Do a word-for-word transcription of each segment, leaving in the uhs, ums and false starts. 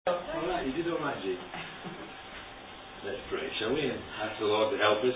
Alright, you did alright, G. Let's pray, shall we? And ask the Lord to help us.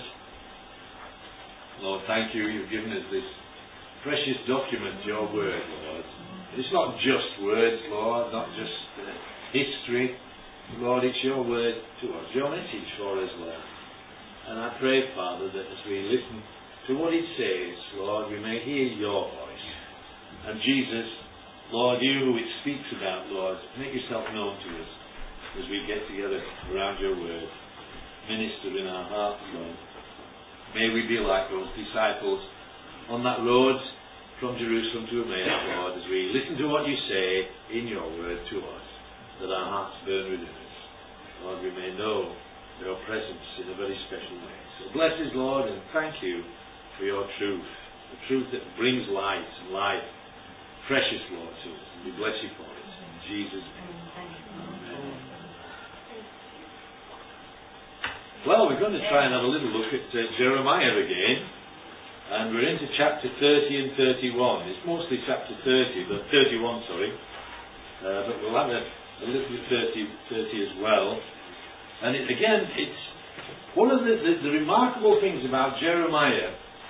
Lord, thank you. You've given us this precious document, your word, Lord. It's not just words, Lord, not just uh, history. Lord, it's your word to us, your message for us, Lord. And I pray, Father, that as we listen to what it says, Lord, we may hear your voice. And Jesus, Lord, you who it speaks about, Lord, make yourself known to us as we get together around your word. Minister in our hearts, Lord. May we be like those disciples on that road from Jerusalem to Emmaus, Lord, as we listen to what you say in your word to us, that our hearts burn within us. Lord, we may know your presence in a very special way. So bless us, Lord, and thank you for your truth, the truth that brings light and life. Precious, Lord, to us, and we bless you for it. In Jesus' name. Amen. Well, we're going to try and have a little look at uh, Jeremiah again, and we're into chapter thirty and thirty-one. It's mostly chapter thirty, but thirty-one, sorry. Uh, but we'll have a, a little bit thirty, thirty as well. And it, again, it's one of the, the, the remarkable things about Jeremiah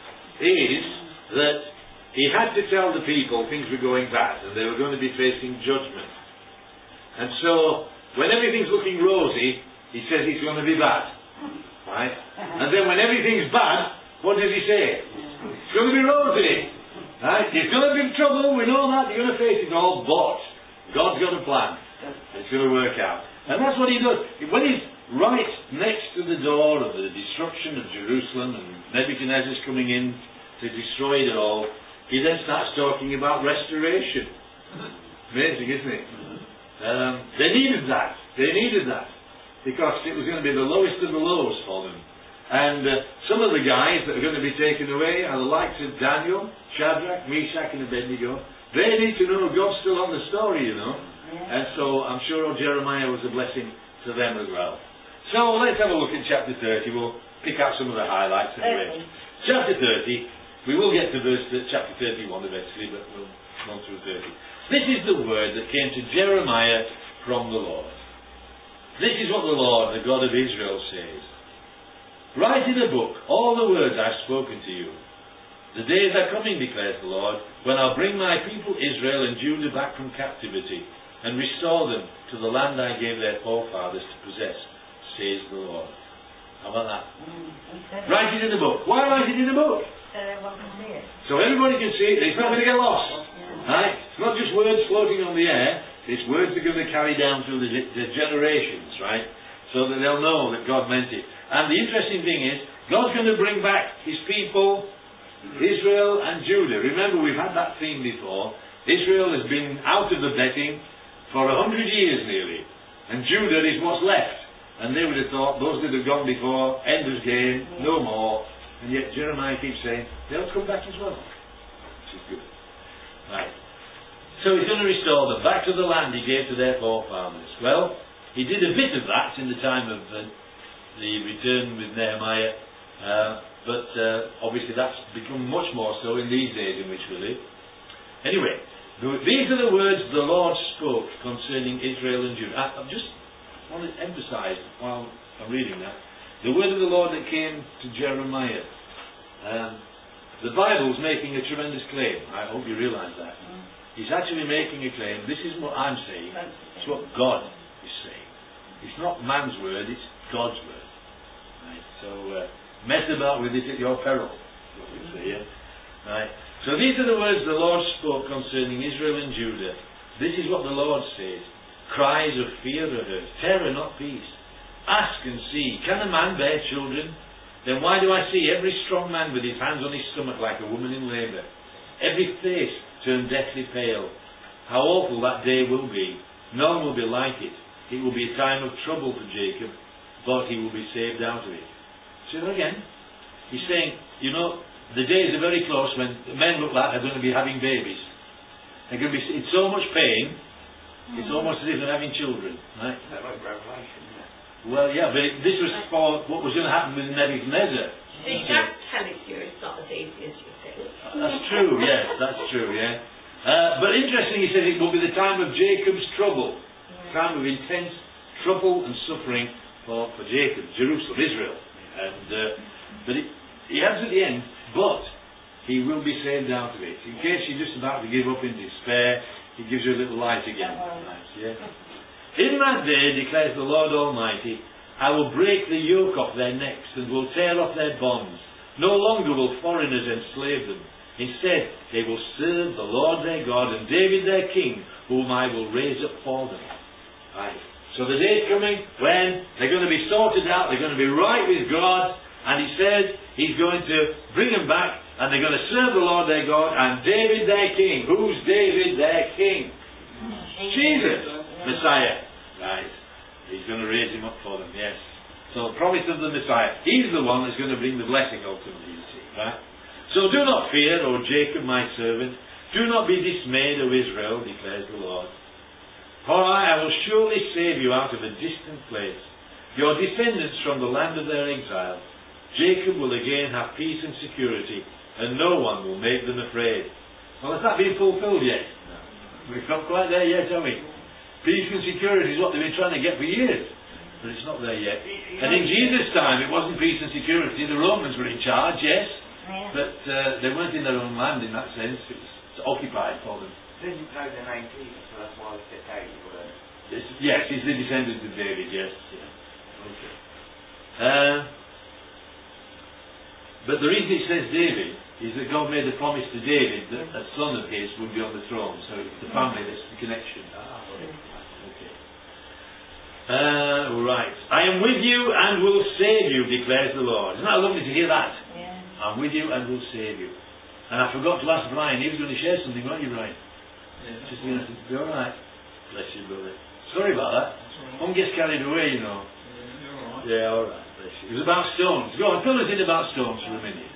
is that he had to tell the people things were going bad and they were going to be facing judgment. And so, when everything's looking rosy, he says it's going to be bad. Right? And then when everything's bad, what does he say? It's going to be rosy. Right? It's going to be trouble, we know that, you're going to face it all, but God's got a plan. It's going to work out. And that's what he does. When he's right next to the door of the destruction of Jerusalem and Nebuchadnezzar's coming in to destroy it all, he then starts talking about restoration. Amazing, isn't it? Um, they needed that. They needed that. Because it was going to be the lowest of the lows for them. And uh, some of the guys that are going to be taken away are the likes of Daniel, Shadrach, Meshach and Abednego. They need to know God's still on the story, you know. Yeah. And so I'm sure Jeremiah was a blessing to them as well. So let's have a look at chapter thirty. We'll pick out some of the highlights anyway. Chapter thirty. We will get to verse uh, chapter thirty-one eventually, but we'll go through thirty. This is the word that came to Jeremiah from the Lord. This is what the Lord, the God of Israel, says. Write in a book all the words I've spoken to you. The days are coming, declares the Lord, when I'll bring my people Israel and Judah back from captivity and restore them to the land I gave their forefathers to possess, says the Lord. How about that? Mm, write it in a book. Why write it in a book? So everyone can see it. So everybody can see it. It's not going to get lost. Yeah. Right? It's not just words floating on the air. It's words that are going to carry down through the, the generations, right? So that they'll know that God meant it. And the interesting thing is, God's going to bring back His people, Israel and Judah. Remember, we've had that theme before. Israel has been out of the betting for a hundred years nearly. And Judah is what's left. And they would have thought, those that have gone before, end of game, no more. And yet Jeremiah keeps saying, they'll come back as well. Which is good. Right. So he's going to restore them back to the land he gave to their forefathers. Well, he did a bit of that in the time of the, the return with Nehemiah. Uh, but uh, obviously that's become much more so in these days in which we live. Anyway, the, these are the words the Lord spoke concerning Israel and Judah. I, I just want to emphasize while I'm reading that. The word of the Lord that came to Jeremiah. Um, the Bible's making a tremendous claim. I hope you realise that. Mm. He's actually making a claim. This isn't what I'm saying. It's what God is saying. It's not man's word, it's God's word. Right? So, uh, mess about with it at your peril. What we say, yeah? Right? So these are the words the Lord spoke concerning Israel and Judah. This is what the Lord says. Cries of fear are heard, terror not peace. Ask and see, can a man bear children? Then why do I see every strong man with his hands on his stomach like a woman in labour? Every face turned deathly pale. How awful that day will be. None will be like it. It will be a time of trouble for Jacob, but he will be saved out of it. See that again? He's saying, you know, the days are very close when men look like they're going to be having babies. They're going to be in so much pain, it's almost as if they're having children. Right? That's like Revelation. Well, yeah, but it, this was for what was going to happen with Nebuchadnezzar. See, Jack telling you it's not as easy as you think. That's true, yes, that's true, yeah. Uh, but interesting, he says it will be the time of Jacob's trouble. time of intense trouble and suffering for, for Jacob, Jerusalem, Israel. And uh, but it, he adds at the end, but he will be saved out of it. In case you're just about to give up in despair, he gives you a little light again. Right, yeah. In that day, declares the Lord Almighty, I will break the yoke off their necks and will tear off their bonds. No longer will foreigners enslave them. Instead, they will serve the Lord their God and David their king, whom I will raise up for them. Right. So the day's coming when they're going to be sorted out, they're going to be right with God, and he says he's going to bring them back, and they're going to serve the Lord their God and David their king. Who's David their king? Jesus, Messiah. Right. He's going to raise him up for them, yes. So the promise of the Messiah. He's the one that's going to bring the blessing ultimately, you see. Right? So do not fear, O Jacob my servant. Do not be dismayed, O Israel, declares the Lord. For I, I will surely save you out of a distant place, your descendants from the land of their exile. Jacob will again have peace and security, and no one will make them afraid. Well, has that been fulfilled yet? No. We've not quite there yet, have we? Peace and security is what they've been trying to get for years. But it's not there yet. And in Jesus' time, it wasn't peace and security. The Romans were in charge, yes. Yeah. But uh, they weren't in their own land in that sense. It was occupied for them. This is two thousand nineteen, so that's why it's out. Yes, yes, he's the descendant of David, yes. Yeah. Okay. Uh, but the reason it says David is that God made a promise to David that a son of his would be on the throne. So it's the family that's the connection. Ah, okay. Uh, right. I am with you and will save you, declares the Lord. Isn't that lovely to hear that? Yeah. I'm with you and will save you. And I forgot to ask Brian, he was going to share something, weren't you, Brian? Yeah. Just going to be alright. Bless you, brother. Sorry about that. One gets carried away, you know. Yeah, you're alright. Yeah, alright. Bless you. It was about stones. Go on, fill us in about stones for a minute.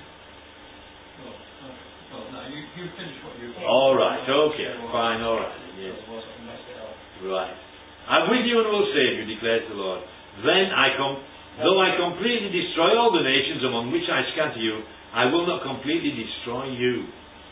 Well, uh, well no, you, you finish what you've got. Alright, okay. Fine, alright. Yes. Otherwise I can mess it up. Right. I'm with you and will save you, declares the Lord. Then I come, though I completely destroy all the nations among which I scatter you, I will not completely destroy you.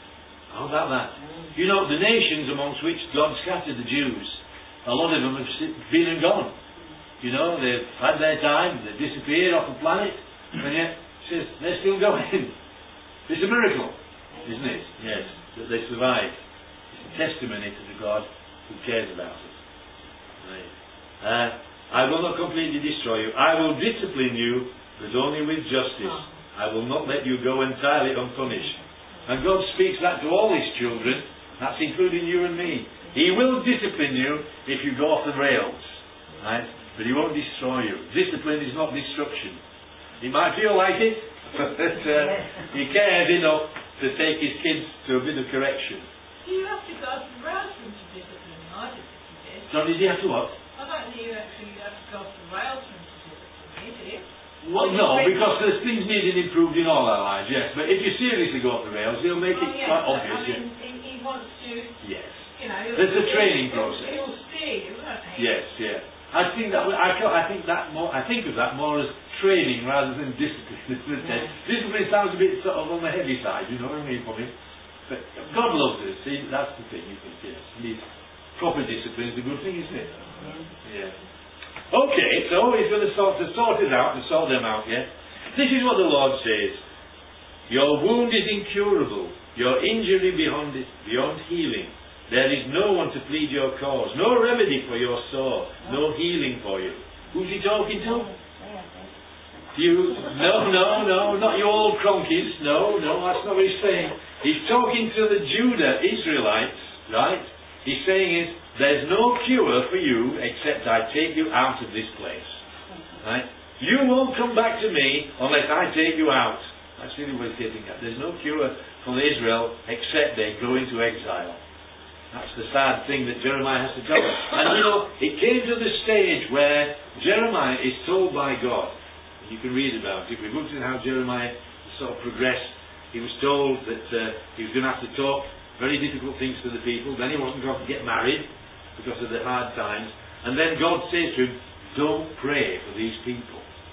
How about that? You know, the nations amongst which God scattered the Jews, a lot of them have been and gone. You know, they've had their time, they've disappeared off the planet, and yet, it says, they're still going. It's a miracle, isn't it? Yes, that they survived. It's a testimony to the God who cares about us. Right. Uh, I will not completely destroy you. I will discipline you, but only with justice. I will not let you go entirely unpunished. And God speaks that to all His children. That's including you and me. He will discipline you if you go off the rails. Right? But He won't destroy you. Discipline is not destruction. He might feel like it, but uh, He cares enough to take His kids to a bit of correction. Do you have to go off the rails for him to discipline you? I didn't think you did. So does He have to what? I don't think you actually have to go off the rails for him to discipline you, do you? Well, no, because there's things needed improved in all our lives, yes. But if you seriously go off the rails, He'll make Oh, it yes, quite but, obvious. I mean, he, he wants to, Yes. you know... There's a training he'll, process. He'll steer you, won't he? Yes, yeah. I think that I, I think that more. I think of that more as training rather than discipline. Isn't it? Discipline sounds a bit sort of on the heavy side, you know what I mean, for me. But God loves us. See, that's the thing. You think, yes, and proper discipline is a good thing, isn't it? Yeah. Okay, so He's going to sort to sort it out and sort them out. Yeah. This is what the Lord says. Your wound is incurable. Your injury beyond it, beyond healing. There is no one to plead your cause, no remedy for your sore, no healing for you. Who's He talking to? You? No, no, no, not you old cronkies. No, no, that's not what He's saying. He's talking to the Judah Israelites, right? He's saying is, there's no cure for you except I take you out of this place. Right? You won't come back to me unless I take you out. That's really what He's getting at. There's no cure for Israel except they go into exile. That's the sad thing that Jeremiah has to cover. And you know, it came to the stage where Jeremiah is told by God, you can read about it, we've looked at how Jeremiah sort of progressed. He was told that uh, he was going to have to talk very difficult things to the people, then he wasn't going to get married because of the hard times, and then God says to him, don't pray for these people.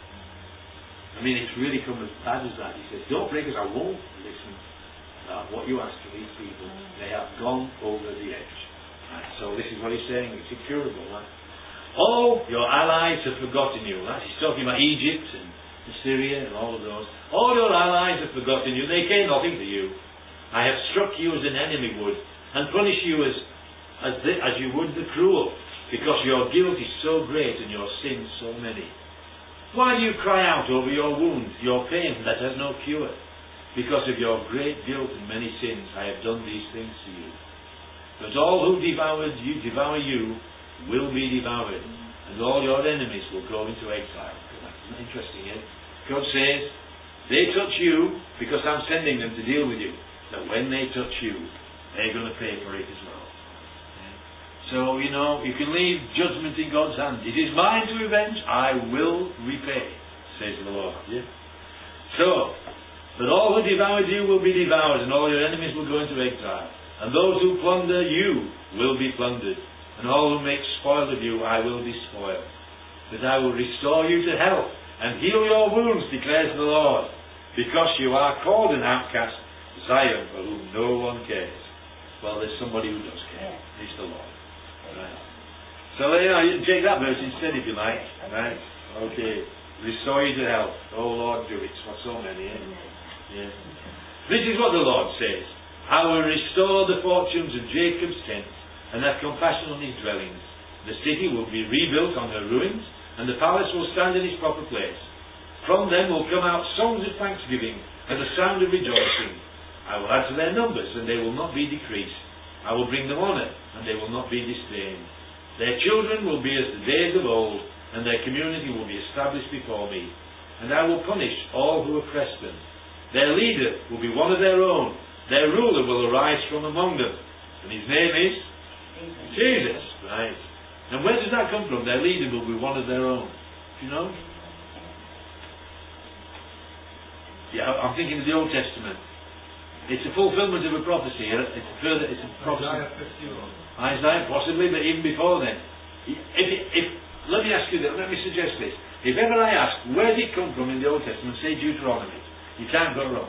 I mean, it's really come as bad as that. He says, don't pray because I won't listen. Uh, what you ask of these people, they have gone over the edge. Right, so this is what He's saying, it's incurable. Right? All your allies have forgotten you. That's, he's talking about Egypt and Assyria and all of those. All your allies have forgotten you. They care nothing to you. I have struck you as an enemy would, and punished you as as, the, as you would the cruel, because your guilt is so great and your sins so many. Why do you cry out over your wound, your pain that has no cure? Because of your great guilt and many sins, I have done these things to you. But all who devoured you, devour you, will be devoured, and all your enemies will go into exile. That's interesting, eh? God says, they touch you because I'm sending them to deal with you. That when they touch you, they're going to pay for it as well. Yeah. So, you know, you can leave judgment in God's hand. It is mine to avenge, I will repay, says the Lord. Yeah? So, but all who devoured you will be devoured, and all your enemies will go into exile. And those who plunder you will be plundered. And all who make spoil of you, I will despoil. But I will restore you to health, and heal your wounds, declares the Lord. Because you are called an outcast, Zion, for whom no one cares. Well, there's somebody who does care. It's the Lord. Right. So, you know, you can take that verse instead if you like. Right? Okay. Restore you to health. Oh Lord, do it. For so many, eh? Yeah. This is what the Lord says. I will restore the fortunes of Jacob's tent, and have compassion on his dwellings. The city will be rebuilt on her ruins, and the palace will stand in its proper place. From them will come out songs of thanksgiving, and a sound of rejoicing. I will add to their numbers, and they will not be decreased. I will bring them honour, and they will not be disdained. Their children will be as the days of old, and their community will be established before me. And I will punish all who oppress them. Their leader will be one of their own. Their ruler will arise from among them, and his name is Jesus, right? And where does that come from? Their leader will be one of their own. Do you know? Yeah, I'm thinking of the Old Testament. It's a fulfillment of a prophecy. It's a further. It's a prophecy. Isaiah, Isaiah, possibly, but even before then. If, if let me ask you that. Let me suggest this. If ever I ask, where did it come from in the Old Testament? Say Deuteronomy. You can't go wrong.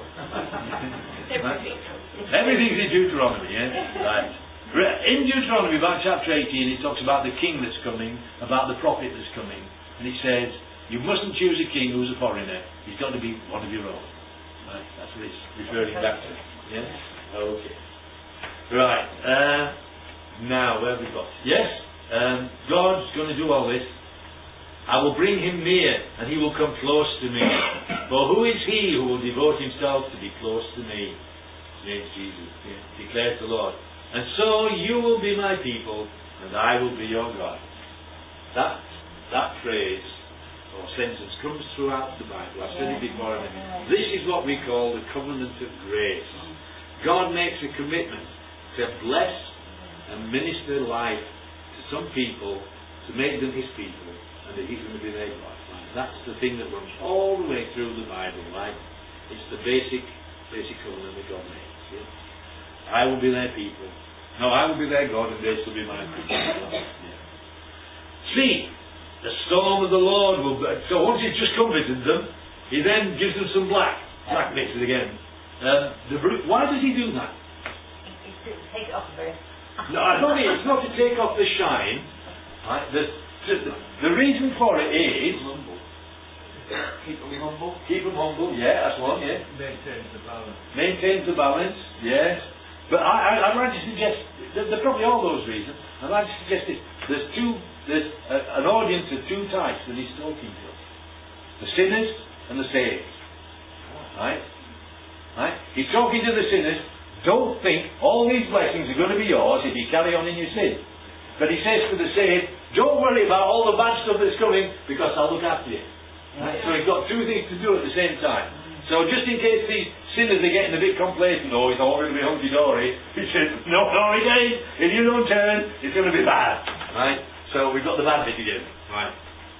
Right? Everything's in Deuteronomy. Yeah, right. In Deuteronomy, about chapter eighteen, it talks about the king that's coming, about the prophet that's coming. And it says, you mustn't choose a king who's a foreigner. He's got to be one of your own. Right? That's what it's referring back to. Yeah? Okay. Right. Uh, now, where have we got? Yes? Um, God's going to do all this. I will bring him near, and he will come close to me. For who is he who will devote himself to be close to me? His name's Jesus. Yeah? Declares the Lord. And so you will be my people, and I will be your God. That that phrase or sentence comes throughout the Bible. I've said it before. This is what we call the covenant of grace. God makes a commitment to bless and minister life to some people, to make them his people, and that he's going to be their God. That's the thing that runs all the way through the Bible, right? It's the basic basic covenant that God makes. Yeah? I will be their people. No, I will be their God, and they shall be my people. Yeah. See, the storm of the Lord will... So once he's just comforted them, he then gives them some black. Black mixes again. Um, the, why does he do that? It's to take it off the bird. No, I don't think it's not to take off the shine. Right? The, the, the reason for it is... Humble. Keep them humble. Keep them humble, yeah, that's one, yeah. Maintains the balance. Maintains the balance, yes. But I, I, I'd like to suggest, there, there are probably all those reasons, I'd like to suggest this. There's two, there's a, an audience of two types that he's talking to. The sinners and the saved. Right? Right? He's talking to the sinners. Don't think all these blessings are going to be yours if you carry on in your sin. But he says to the saved, don't worry about all the bad stuff that's coming, because I'll look after you. Right? So he's got two things to do at the same time. So just in case these sinners are getting a bit complacent, oh, it's all going to be hunky-dory, he says, no, no, it ain't. If you don't turn, it's going to be bad. Right? So we've got the bad bit again. Right?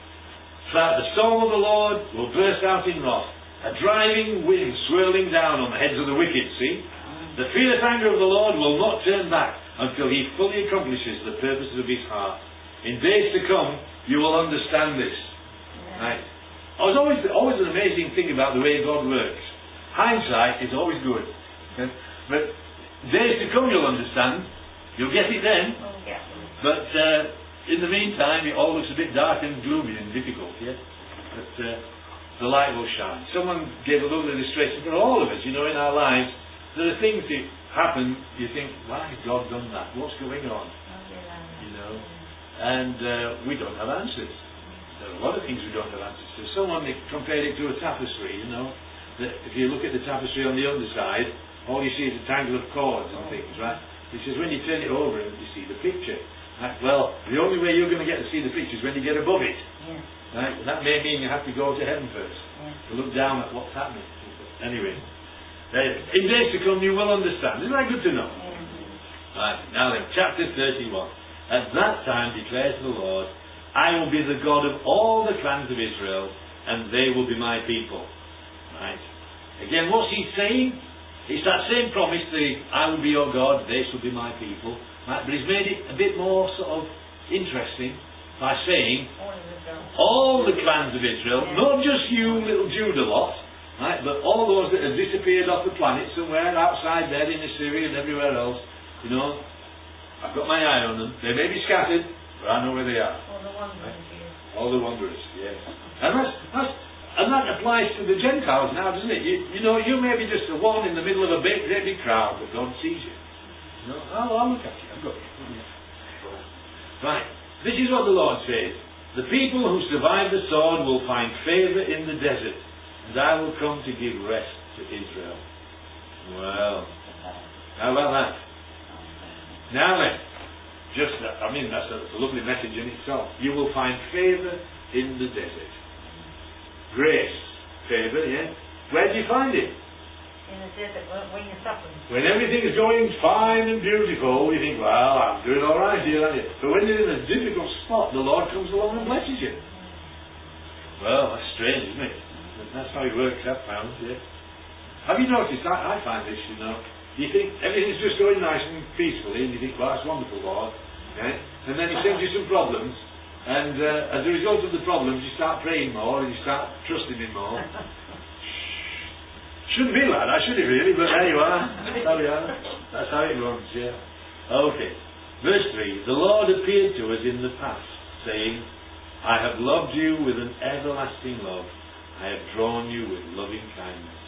So the storm of the Lord will burst out in wrath, a driving wind swirling down on the heads of the wicked, see? The fierce anger of the Lord will not turn back until he fully accomplishes the purposes of his heart. In days to come, you will understand this. Right? Oh, it's always, always an amazing thing about the way God works. Hindsight is always good. Okay? But days to come you'll understand. You'll get it then. Yeah. But uh, in the meantime, it all looks a bit dark and gloomy and difficult, yeah? But uh, the light will shine. Someone gave a little illustration for all of us, you know, in our lives. There are things that happen, you think, why has God done that? What's going on? You know? And uh, we don't have answers. There are a lot of things we don't have answers to. Someone compared it to a tapestry, you know, that if you look at the tapestry on the underside, all you see is a tangle of cords and things, right? He says when you turn it over and you see the picture. Right? Well, the only way you're going to get to see the picture is when you get above it. Yeah. Right? That may mean you have to go to heaven first Yeah. to look down at what's happening. Anyway, uh, in days to come you will understand. Isn't that good to know? Yeah. Right, now then, chapter thirty-one. At that time declares the Lord, I will be the God of all the clans of Israel, and they will be my people. Right? Again, what's he saying? It's that same promise, the I will be your God, they shall be my people. Right? But he's made it a bit more sort of interesting by saying All of the girls. all the clans of Israel, Yeah. not just you little Judah lot, right, but all those that have disappeared off the planet somewhere outside there in Assyria and everywhere else, you know, I've got my eye on them. They may be scattered, but I know where they are. All the ones in here. All the wanderers, yes. And that's, that's and that applies to the Gentiles now, doesn't it? You, you know, you may be just the one in the middle of a big, great big crowd, but God sees you. You know, I'll, I'll look at you. I've got you. Right. This is what the Lord says. The people who survive the sword will find favour in the desert, and I will come to give rest to Israel. Well, how about that? Now then, just that, I mean, that's a, that's a lovely message in itself. You will find favour in the desert. Grace, favour, yeah? Where do you find it? In the desert, when- when you're suffering. When everything is going fine and beautiful, you think, well, I'm doing all right here, aren't you? But when you're in a difficult spot, the Lord comes along and blesses you. Well, that's strange, isn't it? But that's how it works, I've found, yeah. Have you noticed, I, I find this, you know, you think everything's just going nice and peacefully, and you think, well, that's wonderful, Lord. Yeah? And then He sends you some problems, and uh, as a result of the problems, you start praying more, and you start trusting Him more. Shouldn't be like that, should it really? But there you are. That's how we are. That's how it runs, yeah. Okay. Verse three. The Lord appeared to us in the past, saying, I have loved you with an everlasting love. I have drawn you with loving kindness.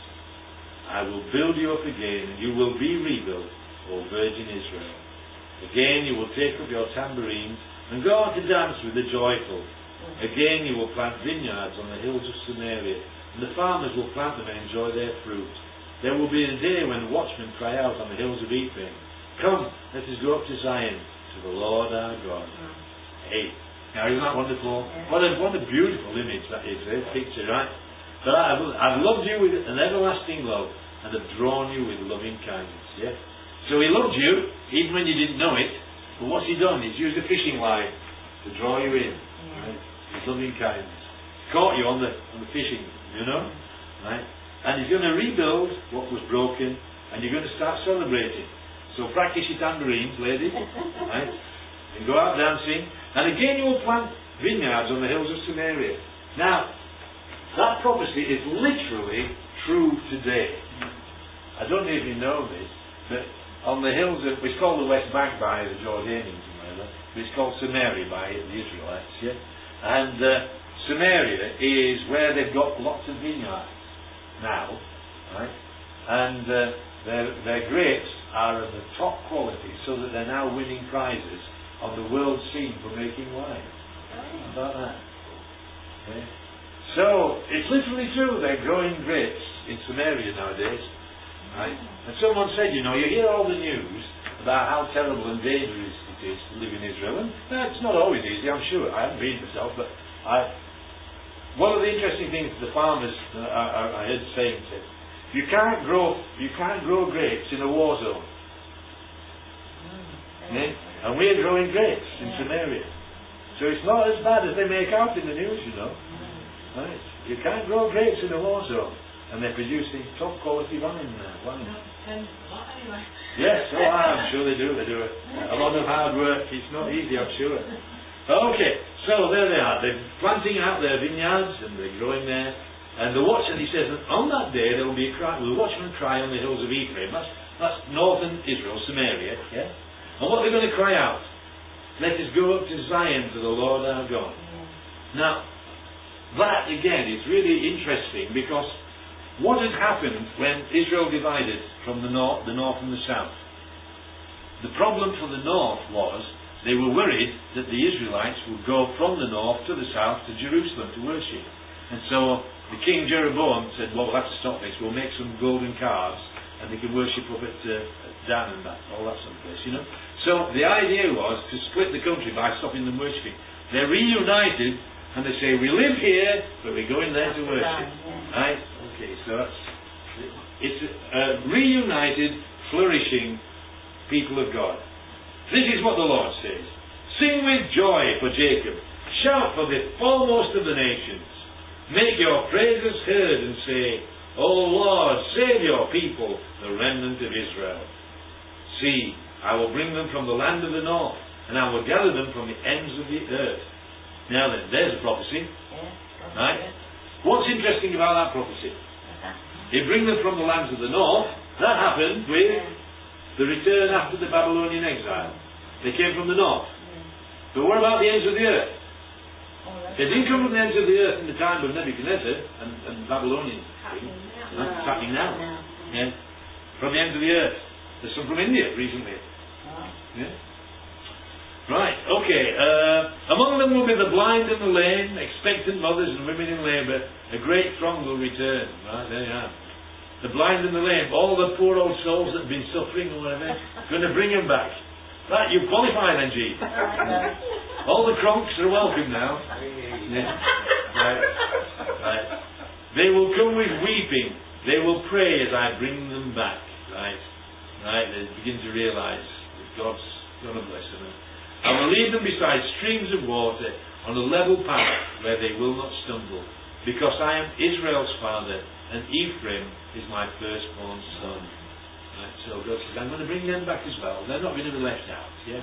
I will build you up again, and you will be rebuilt, O Virgin Israel. Again you will take up your tambourines, and go out to dance with the joyful. Again you will plant vineyards on the hills of Samaria, and the farmers will plant them and enjoy their fruit. There will be a day when watchmen cry out on the hills of Ephraim, Come, let us go up to Zion, to the Lord our God. Mm. Hey, now isn't that wonderful? Yeah. What a, what a beautiful image that is, eh? Picture, right? But I, I've, I've loved you with an everlasting love, and have drawn you with loving kindness, yeah? So He loved you, even when you didn't know it, but what's He done? He's used a fishing line to draw you in, Yeah. right? With loving kindness. Caught you on the, on the fishing, you know? Right? And He's going to rebuild what was broken, and you're going to start celebrating. So practice your tambourines, ladies, right? And go out dancing. And again you will plant vineyards on the hills of Samaria. Now, that prophecy is literally true today. I don't know if you know this, but on the hills of, it's called the West Bank by the Jordanians and whatever, but it's called Samaria by the Israelites, yeah? And uh, Samaria is where they've got lots of vineyards now, right? And uh, their, their grapes are of the top quality, so that they're now winning prizes on the world scene for making wine. How about that? Okay. So, it's literally true, they're growing grapes in Samaria nowadays. Right? And someone said, you know, you hear all the news about how terrible and dangerous it is to live in Israel, and no, it's not always easy, I'm sure. I haven't been myself, but I... One of the interesting things the farmers uh, I, I heard saying said, you can't grow you can't grow grapes in a war zone. Mm. Yeah? And we're growing grapes in Samaria. So it's not as bad as they make out in the news, you know. Right? You can't grow grapes in a war zone. And they're producing top quality wine now. Wine. And, well, anyway. Yes, oh, I'm sure they do. They do it. A lot of hard work. It's not easy, I'm sure. Okay, so there they are. They're planting out their vineyards and they're growing there. And the watch, and he says, that on that day there will be a cry. The watchmen cry on the hills of Ephraim. That's, that's northern Israel, Samaria. Yeah. And what they're going to cry out? let us go up to Zion to the Lord our God. Now, that again is really interesting, because what had happened when Israel divided from the north, the north and the south? The problem for the north was they were worried that the Israelites would go from the north to the south to Jerusalem to worship. And so the king Jeroboam said, well, we'll have to stop this. We'll make some golden calves and they can worship up at, uh, at Dan and that, all that sort of place, you know. So the idea was to split the country by stopping them worshipping. They're reunited and they say, we live here, but we're going there to worship. Right? Okay, so that's, it's a reunited, flourishing people of God. This is what the Lord says. Sing with joy for Jacob. Shout for the foremost of the nations. Make your praises heard and say, O Lord, save your people, the remnant of Israel. See, I will bring them from the land of the north, and I will gather them from the ends of the earth. Now then, there's a prophecy. Right? What's interesting about that prophecy? He bring them from the lands of the north. That happened with the return after the Babylonian exile. They came from the north. But what about the ends of the earth? They didn't come from the ends of the earth in the time of Nebuchadnezzar and, and Babylonian. It's happening now. Yeah. From the ends of the earth. There's some from India recently. Yeah. Right, okay. Uh, among them will be the blind and the lame, expectant mothers and women in labour. A great throng will return. Right, there you are. The blind and the lame, all the poor old souls that have been suffering or whatever, going to bring them back. Right, you qualify then, G. All the cronks are welcome now. Yeah. Right. Right. They will come with weeping. They will pray as I bring them back. Right. Right. They begin to realise that God's going to bless them. I will lead them beside streams of water on a level path where they will not stumble, because I am Israel's father and Ephraim is my firstborn son. Right, so God says, I'm going to bring them back as well. They're not going to be left out. Yeah?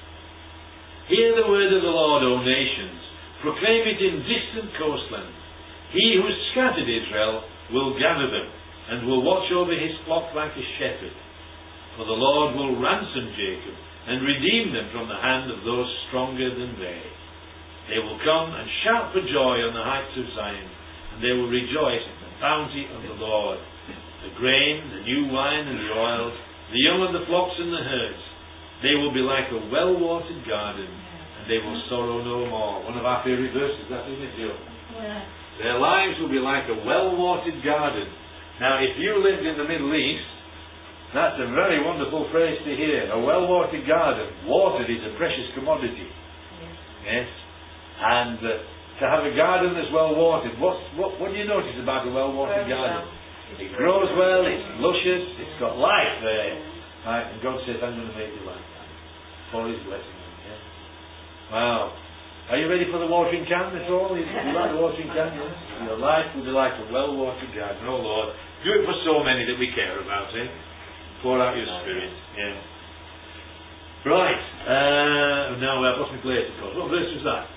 Hear the word of the Lord, O nations. Proclaim it in distant coastlands. He who has scattered Israel will gather them and will watch over his flock like a shepherd. For the Lord will ransom Jacob and redeem them from the hand of those stronger than they. They will come and shout for joy on the heights of Zion, and they will rejoice in the bounty of the Lord. The grain, the new wine and the oil, the young of the flocks and the herds. They will be like a well-watered garden, and they will sorrow no more. One of our favourite verses, that isn't it, Joe? Yeah. Their lives will be like a well-watered garden. Now, if you lived in the Middle East, that's a very wonderful phrase to hear. A well-watered garden. Water is a precious commodity. Yes. Yes. And uh, to have a garden that's well-watered, what's, what, what do you notice about a well-watered garden? Well. It grows well, it's luscious, it's got life there. Right? And God says, I'm going to make you like that. For His blessing. Yeah? Wow. Are you ready for the watering can at all? You like the watering can? Yes? Your life will be like a well-watered garden. Oh Lord, do it for so many that we care about, eh? Pour out your spirit. Yeah. Right. Uh, now I've lost my place, of course. What verse was that?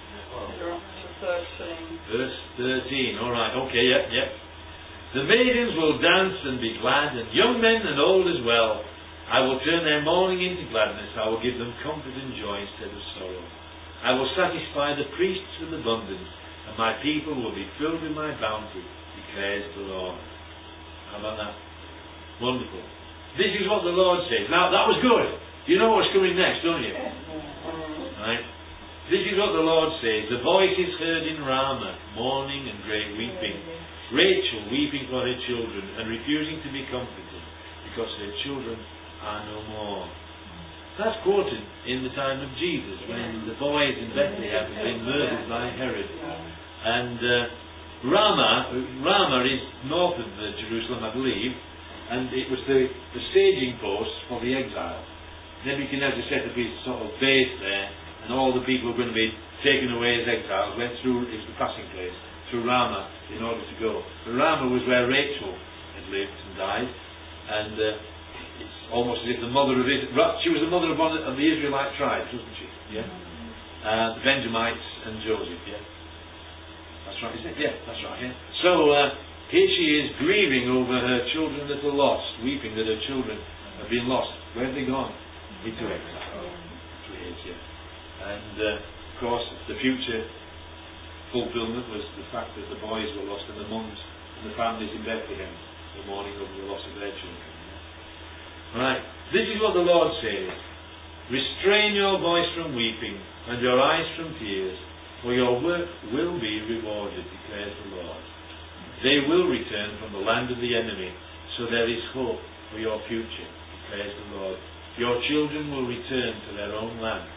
thirteen. Verse thirteen. All right. Okay. Yep. Yep. The maidens will dance and be glad, and young men and old as well. I will turn their mourning into gladness. I will give them comfort and joy instead of sorrow. I will satisfy the priests with abundance, and my people will be filled with my bounty, declares the Lord. How about that? Wonderful. This is what the Lord says. Now, that was good. You know what's coming next, don't you? Right? This is what the Lord says. The voice is heard in Ramah, mourning and great weeping. Rachel weeping for her children and refusing to be comforted because her children are no more. That's quoted in the time of Jesus when the boys in Bethlehem had been murdered by Herod. And uh, Ramah, Ramah is north of uh, Jerusalem, I believe, and it was the, the staging post for the exile. Nebuchadnezzar set up his sort of base there, and all the people who were going to be taken away as exiles went through, it was the passing place, through Ramah in order to go. But Ramah was where Rachel had lived and died, and uh, it's almost as if the mother of Israel, she was the mother of one of the Israelite tribes, wasn't she? Yeah. Uh, the Benjamites and Joseph. Yeah. That's right, isn't it? Yeah, that's right. Yeah. So. Uh, Here she is grieving over her children that are lost, weeping that her children have been lost. Where have they gone? Into exile. That's what it is, yeah. And uh, of course, the future fulfillment was the fact that the boys were lost and the mums and the families in Bethlehem were mourning over the loss of their children. Right, this is what the Lord says. Restrain your voice from weeping and your eyes from tears, for your work will be rewarded, declares the Lord. They will return from the land of the enemy, so there is hope for your future, declares the Lord. Your children will return to their own land.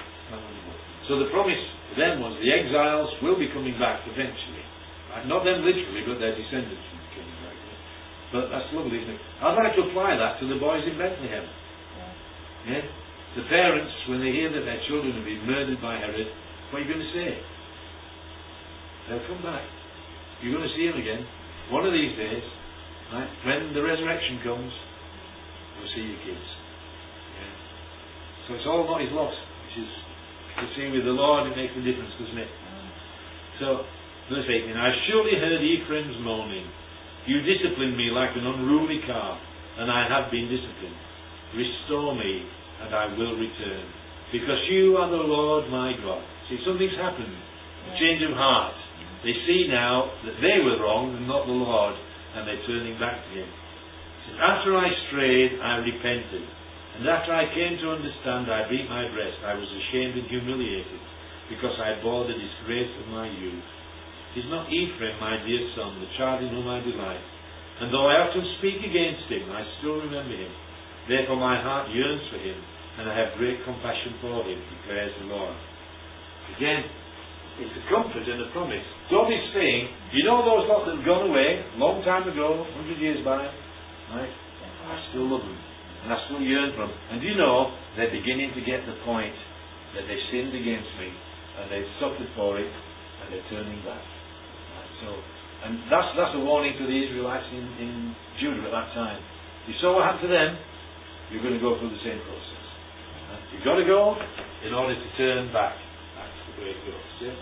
So the promise to them was the exiles will be coming back eventually. Right? Not them literally, but their descendants will be coming back. But that's lovely, isn't it? I'd like to apply that to the boys in Bethlehem. Yeah? Yeah? The parents, when they hear that their children have been murdered by Herod, what are you going to say? They'll come back. You're going to see them again. One of these days, right, when the resurrection comes, you'll see your kids. Yeah. So it's all not is lost, which is, you see, with the Lord it makes a difference, doesn't it? So, verse eighteen, I've surely heard Ephraim's moaning. You discipline me like an unruly calf, and I have been disciplined. Restore me, and I will return. Because you are the Lord my God. See, something's happened. A change of heart. They see now that they were wrong and not the Lord, and they're turning back to Him. After I strayed, I repented. And after I came to understand, I beat my breast. I was ashamed and humiliated, because I bore the disgrace of my youth. Is not Ephraim my dear son, the child in whom I delight? And though I often speak against him, I still remember him. Therefore my heart yearns for him, and I have great compassion for him, declares the Lord. Again, it's a comfort and a promise. God is saying, you know those lot that have gone away, long time ago, hundred years by, right? I still love them, and I still yearn for them. And you know, they're beginning to get the point that they sinned against me, and they've suffered for it, and they're turning back. Right? So, and that's that's a warning to the Israelites in, in Judah at that time. You saw what happened to them, you're going to go through the same process. Right? You've got to go in order to turn back. That's the way it goes. Yeah?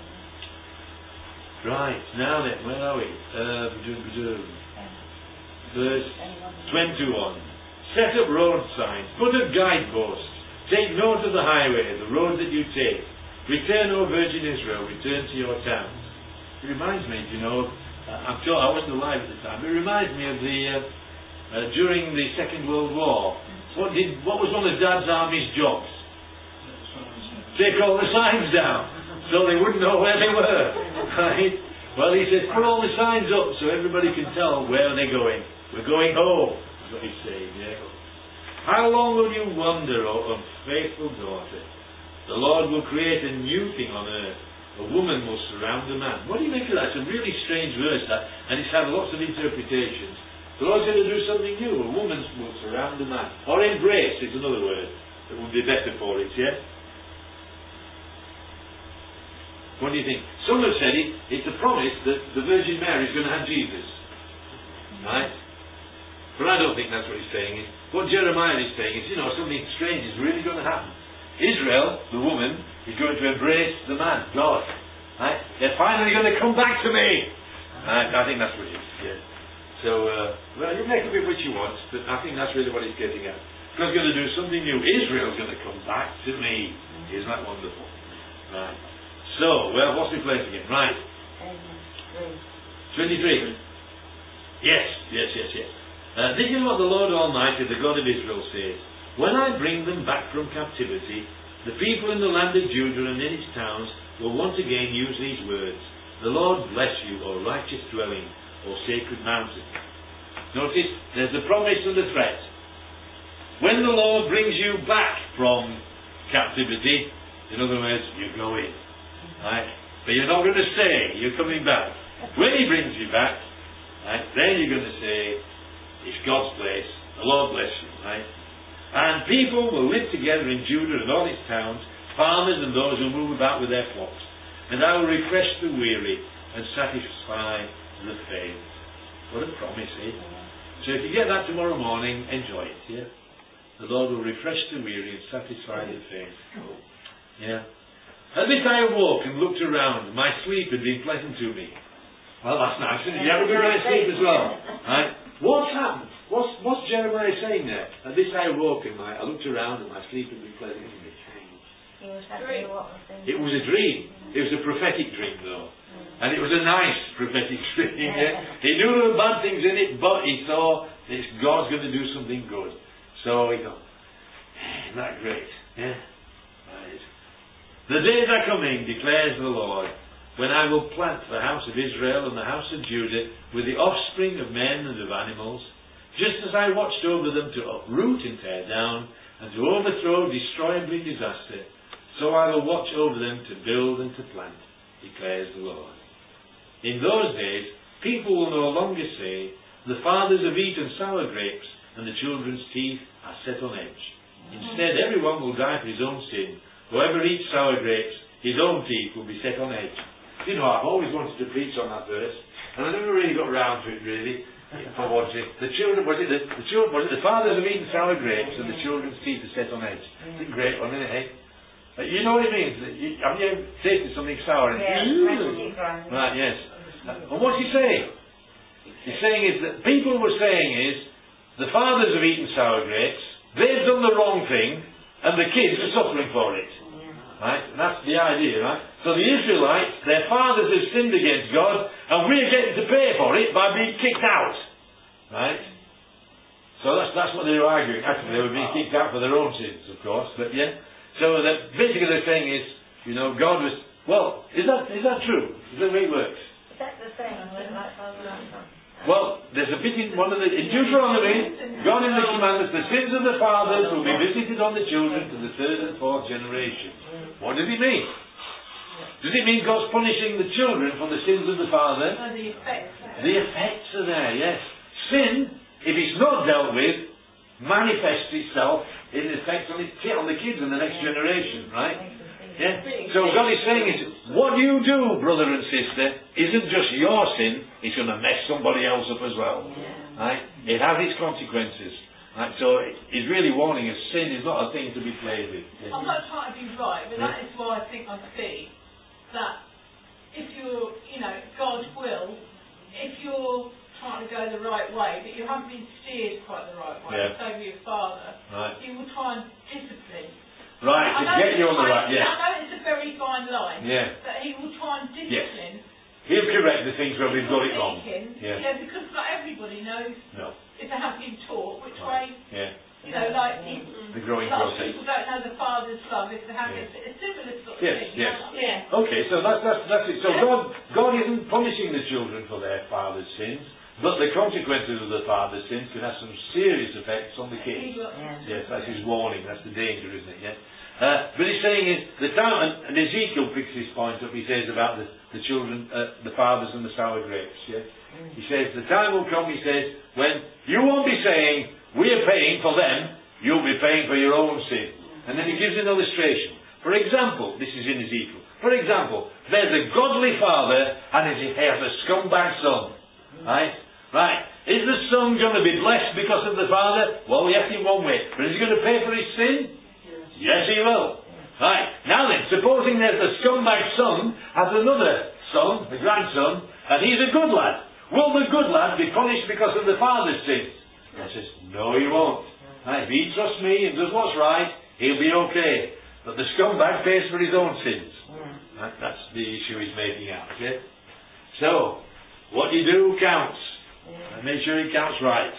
Right, now then, where are we? Uh, verse twenty-one. Set up road signs, put up guideposts, take note of the highway, the road that you take. Return, O Virgin Israel, return to your towns. It reminds me, you know, uh, I'm sure I wasn't alive at the time, but it reminds me of the, uh, uh, during the Second World War, what did, what was one of Dad's army's jobs? Take all the signs down, so they wouldn't know where they were, right? Well, he says, put all the signs up so everybody can tell where they're going. We're going home, is what he's saying, yeah? How long will you wander, O unfaithful daughter? The Lord will create a new thing on earth. A woman will surround a man. What do you make of that? It's a really strange verse, that, and it's had lots of interpretations. The Lord's going to do something new. A woman will surround a man. Or embrace is another word that would be better for it, yeah? What do you think? Some have said it, it's a promise that the Virgin Mary is going to have Jesus. Right? But I don't think that's what he's saying. What Jeremiah is saying is, you know, something strange is really going to happen. Israel, the woman, is going to embrace the man, God. Right? They're finally going to come back to me. Right? I think that's what it is. Yeah. So, uh, well, you make of it what you want, but I think that's really what he's getting at. God's going to do something new. Israel's going to come back to me. Isn't that wonderful? Right. So, well, what's the place again? Right. twenty-three. Yes, yes, yes, yes. Uh, this is what the Lord Almighty, the God of Israel, says. When I bring them back from captivity, the people in the land of Judah and in its towns will once again use these words. The Lord bless you, O righteous dwelling, O sacred mountain. Notice, there's the promise and the threat. When the Lord brings you back from captivity, in other words, you're going. Right? But you're not going to say you're coming back. When He brings you back, right, then you're going to say, it's God's place, the Lord bless you. Right? And people will live together in Judah and all its towns, farmers and those who move about with their flocks. And I will refresh the weary and satisfy the faint. What a promise, eh? So if you get that tomorrow morning, enjoy it, yeah? The Lord will refresh the weary and satisfy the faint. Yeah? At this I awoke and looked around. My sleep had been pleasant to me. Well, that's nice, isn't it? You have a good night's sleep as well. Right? What's happened? What's, what's Jeremiah saying there? At this I awoke and my, I looked around and my sleep had been pleasant to me. He was happy with what was in It was a dream. It was a prophetic dream, though. And it was a nice prophetic dream. Yeah? He knew there were bad things in it, but he saw that God's going to do something good. So he thought, isn't that great? Yeah? Right. The days are coming, declares the Lord, when I will plant the house of Israel and the house of Judah with the offspring of men and of animals, just as I watched over them to uproot and tear down, and to overthrow, destroy and bring disaster, so I will watch over them to build and to plant, declares the Lord. In those days, people will no longer say, the fathers have eaten sour grapes, and the children's teeth are set on edge. Instead, everyone will die for his own sin. Whoever eats sour grapes, his own teeth will be set on edge. You know, I've always wanted to preach on that verse, and I never really got round to it, really. For what's it? The children, was it the, the children, was it the fathers have eaten sour grapes, and the children's teeth are set on edge? It's a great one, isn't it? Eh? Uh, you know what it means? You, have you ever tasted something sour? And Yeah, mm. Right, yes. Uh, and what's he saying? He's saying is that people were saying is, the fathers have eaten sour grapes, they've done the wrong thing, and the kids are suffering for it. Right? And that's the idea, right? So the Israelites, their fathers have sinned against God, and we're getting to pay for it by being kicked out. Right? So that's that's what they were arguing. Actually, they were being kicked out for their own sins, of course. But yeah. So that basically they're saying is, you know, God was, well, is that is that true? Is that the way it works? Is that the same? Like Father and Son? Well, there's a bit in one of the, in Deuteronomy, God in the commandments, the sins of the fathers will be visited on the children to the third and fourth generation. What does it mean? Does it mean God's punishing the children for the sins of the father? No, the effects. The effects are there, yes. Sin, if it's not dealt with, manifests itself in the effects on, its, on the kids in the next generation, right? Yeah? So God is saying is, what you do, brother and sister, isn't just your sin, it's going to mess somebody else up as well. Right? It has its consequences. Right? So he's really warning us, sin is not a thing to be played with. Yeah. I'm not trying to be right, but that is why I think I see that if you're, you know, God's will, if you're trying to go the right way, but you haven't been steered quite the right way, Yeah. so be your father, Right. he will try and discipline. Right, to get you on the right, yeah. yeah. I know it's a very fine line, Yeah. but he will try and discipline. He'll correct the things where we've got it wrong. Thinking, Yeah. yeah, because not everybody knows No. if they have been taught which Right. way, Yeah. you know, like he, The growing a lot of process. people don't know the father's love if they have Yeah. it. It's a similar sort of Yes, thing. yes. Yeah. Okay, so that's, that's, that's it. So God, God isn't punishing the children for their father's sins, but the consequences of the father's sins can have some serious effects on the kids. Yes, that's his warning. That's the danger, isn't it? Yeah. Uh, but he's saying is the time, and, and Ezekiel picks this point up. He says about the, the children, uh, the fathers and the sour grapes. Yeah. He says the time will come. He says when you won't be saying we're paying for them, you'll be paying for your own sin. And then he gives an illustration. For example, this is in Ezekiel. For example, there's a godly father and he has a scumbag son. Right? Right. Is the son going to be blessed because of the father? Well, yes, in one way. But is he going to pay for his sin? Yes, he will. Right. Now then, supposing there's a scumbag son has another son, a grandson, and he's a good lad. Will the good lad be punished because of the father's sins? God says, no, he won't. Right. If he trusts me and does what's right, he'll be okay. But the scumbag pays for his own sins. Right. That's the issue he's making out. Okay? So, what you do counts. And make sure it counts right.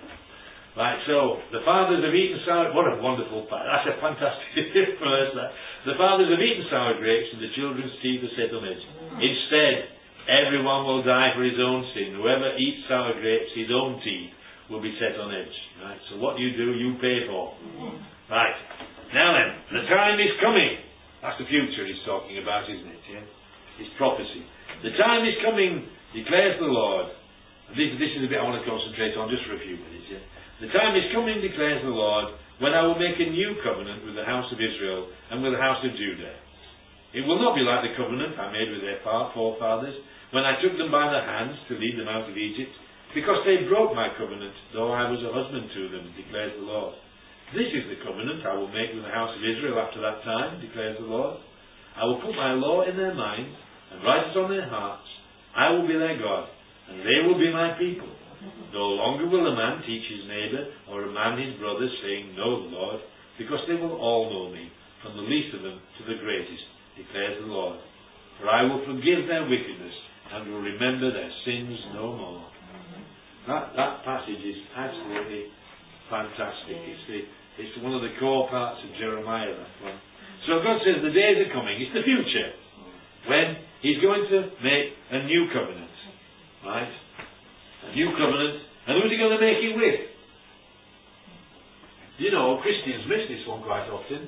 Right, so, the fathers have eaten sour... What a wonderful... That's a fantastic verse, that. The fathers have eaten sour grapes, and the children's teeth are set on edge. Instead, everyone will die for his own sin. Whoever eats sour grapes, his own teeth will be set on edge. Right, so what you do, you pay for. Right. Now then, the time is coming. That's the future he's talking about, isn't it? Yeah? It's prophecy. The time is coming, declares the Lord. This, this is a bit I want to concentrate on just for a few minutes. Yeah? The time is coming, declares the Lord, when I will make a new covenant with the house of Israel and with the house of Judah. It will not be like the covenant I made with their forefathers when I took them by the hands to lead them out of Egypt, because they broke my covenant, though I was a husband to them, declares the Lord. This is the covenant I will make with the house of Israel after that time, declares the Lord. I will put my law in their minds and write it on their hearts. I will be their God, and they will be my people. No longer will a man teach his neighbour, or a man his brother, saying, know the Lord, because they will all know me, from the least of them to the greatest, declares the Lord. For I will forgive their wickedness and will remember their sins no more. That, that passage is absolutely fantastic. It's, the, it's one of the core parts of Jeremiah, that one. So God says the days are coming, it's the future, when He's going to make a new covenant. Right? A new covenant. And who's He going to make it with? You know, Christians miss this one quite often.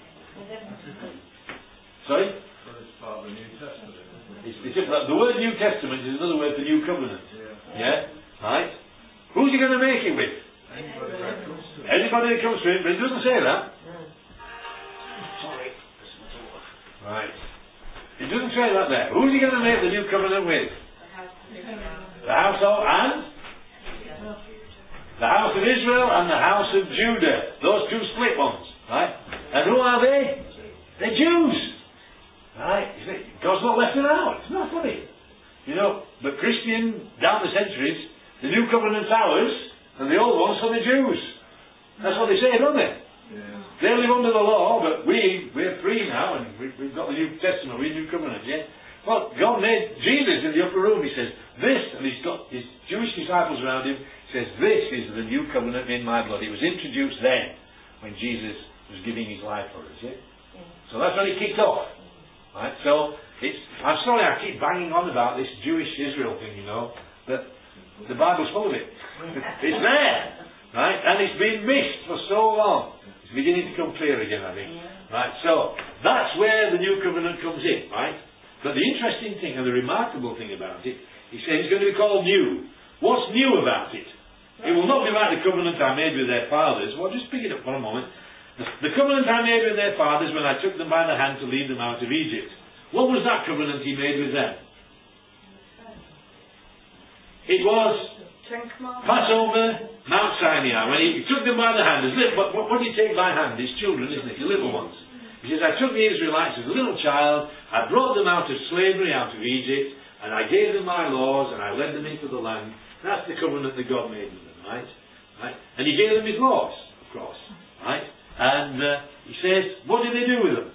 Sorry? Well, it's part of the New Testament. It's, it's, the word New Testament is another word for new covenant. Yeah. Yeah? Right? Who's He going to make it with? Anybody that comes to it. Anybody that comes to Him, but He doesn't say that. Sorry. Right. It doesn't say that there. Who's He going to make the new covenant with? The house of, and? The house of Israel and the house of Judah. Those two split ones. Right? And who are they? They're Jews. Right? God's not left it out. It's not funny. You know, but Christian, down the centuries, the new covenant's ours, and the old one's for the Jews. That's what they say, don't they? Yeah. They live under the law, but we, we're free now, and we, we've got the New Testament, we're New Covenant, yeah? Well, God made Jesus in the upper room, He says, this, and He's got His Jewish disciples around Him, He says, this is the new covenant in my blood. It was introduced then, when Jesus was giving His life for us, yeah? yeah. So that's when it kicked off. Right? So, it's, I'm sorry I keep banging on about this Jewish Israel thing, you know, but the Bible's full of it. It's there, right? And it's been missed for so long. It's beginning to come clear again, I think. Right? So, that's where the new covenant comes in, right? But the interesting thing and the remarkable thing about it, He said it's going to be called new. What's new about it? It will not be like the covenant I made with their fathers. Well, just pick it up for a moment. The, the covenant I made with their fathers when I took them by the hand to lead them out of Egypt. What was that covenant He made with them? It was Passover, Mount Sinai. When He took them by the hand, as little, what, what do you take by hand? It's children, isn't it? Your little ones. He says, I took the Israelites as a little child, I brought them out of slavery, out of Egypt, and I gave them my laws, and I led them into the land. That's the covenant that God made with them, right? Right? And He gave them His laws, of course, right? And uh, He says, what did they do with them?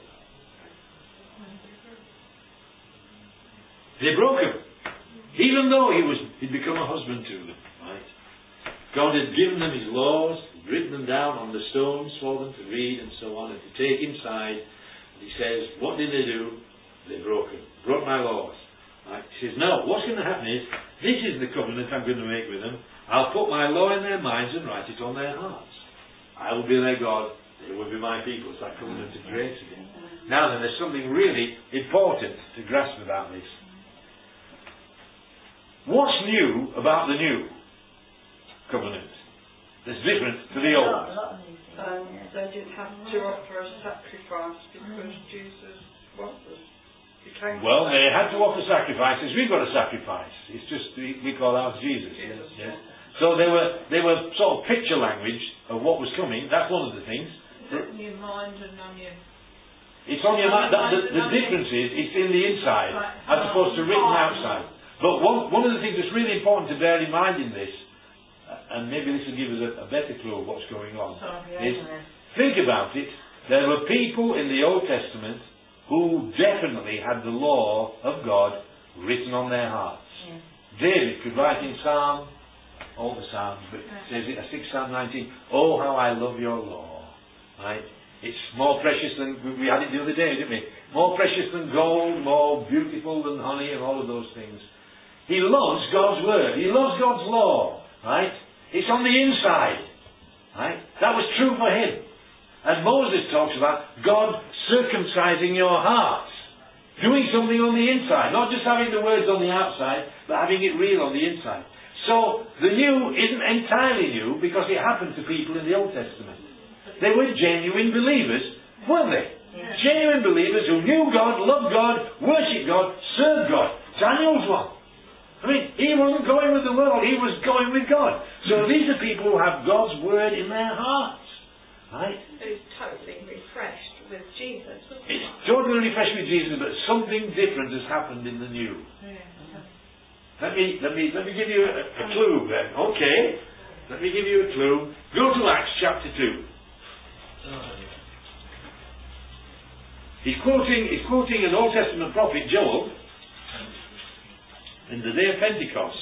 They broke them. Even though he was, he'd become a husband to them, right? God had given them His laws, written them down on the stones for them to read and so on, and to take inside. And He says, what did they do? They broke them. Broke my laws. Right? He says, no, what's going to happen is, this is the covenant I'm going to make with them. I'll put my law in their minds and write it on their hearts. I will be their God, they will be my people. It's that covenant of grace again. Now then, there's something really important to grasp about this. What's new about the new covenant that's different to the old? Um, they did have to offer a sacrifice because Jesus was became. Well, they had to offer sacrifices. We've got a sacrifice. It's just we, we call ours Jesus. Jesus. Yes. So they were they were sort of picture language of what was coming. That's one of the things. It's on your mind and on your. It's on your mind. That, the, the difference is it's in the inside as opposed to written outside. But one, one of the things that's really important to bear in mind in this, and maybe this will give us a, a better clue of what's going on, is think about it. There were people in the Old Testament who definitely had the law of God written on their hearts. Yeah. David could write in Psalm, all the Psalms, but it says it, six Psalm nineteen, oh how I love your law. Right? It's more precious than, we had it the other day, didn't we? More precious than gold, more beautiful than honey, and all of those things. He loves God's word. He loves God's law. Right? It's on the inside. Right? That was true for him. And Moses talks about God circumcising your hearts. Doing something on the inside. Not just having the words on the outside, but having it real on the inside. So, the new isn't entirely new because it happened to people in the Old Testament. They were genuine believers, weren't they? Yeah. Genuine believers who knew God, loved God, worshipped God, served God. Daniel's one. I mean, he wasn't going with the world, he was going with God. So these are people who have God's word in their hearts. Right? It's totally refreshed with Jesus. It's totally refreshed with Jesus, but something different has happened in the new. Yeah. Let me let me let me give you a, a clue then. Okay. Let me give you a clue. Go to Acts chapter two. He's quoting, he's quoting an Old Testament prophet, Joel, in the day of Pentecost.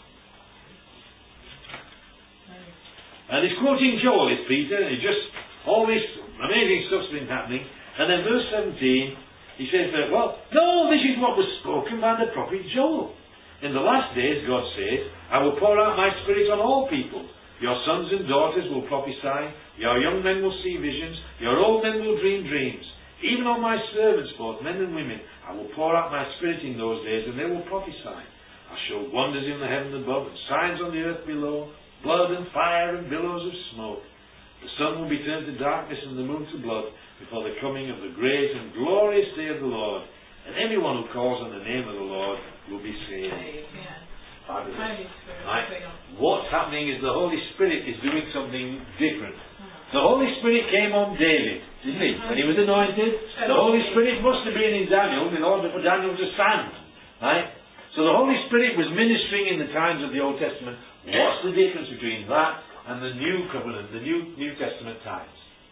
And he's quoting Joel, is Peter, and he just, all this amazing stuff's been happening. And then verse seventeen, he says that, well, no, this is what was spoken by the prophet Joel. In the last days, God says, I will pour out my spirit on all people. Your sons and daughters will prophesy, your young men will see visions, your old men will dream dreams. Even on my servants, both men and women, I will pour out my spirit in those days, and they will prophesy. I'll show wonders in the heaven above, and signs on the earth below, blood and fire and billows of smoke. The sun will be turned to darkness and the moon to blood before the coming of the great and glorious day of the Lord. And anyone who calls on the name of the Lord will be saved. Yeah. Fabulous. Holy Spirit. Right. What's happening is the Holy Spirit is doing something different. The Holy Spirit came on David, didn't he? When he was anointed, the Holy Spirit must have been in Daniel in order for Daniel to stand. Right? So the Holy Spirit was ministering in the times of the Old Testament. What's the difference between that and the New Covenant, the New New Testament times?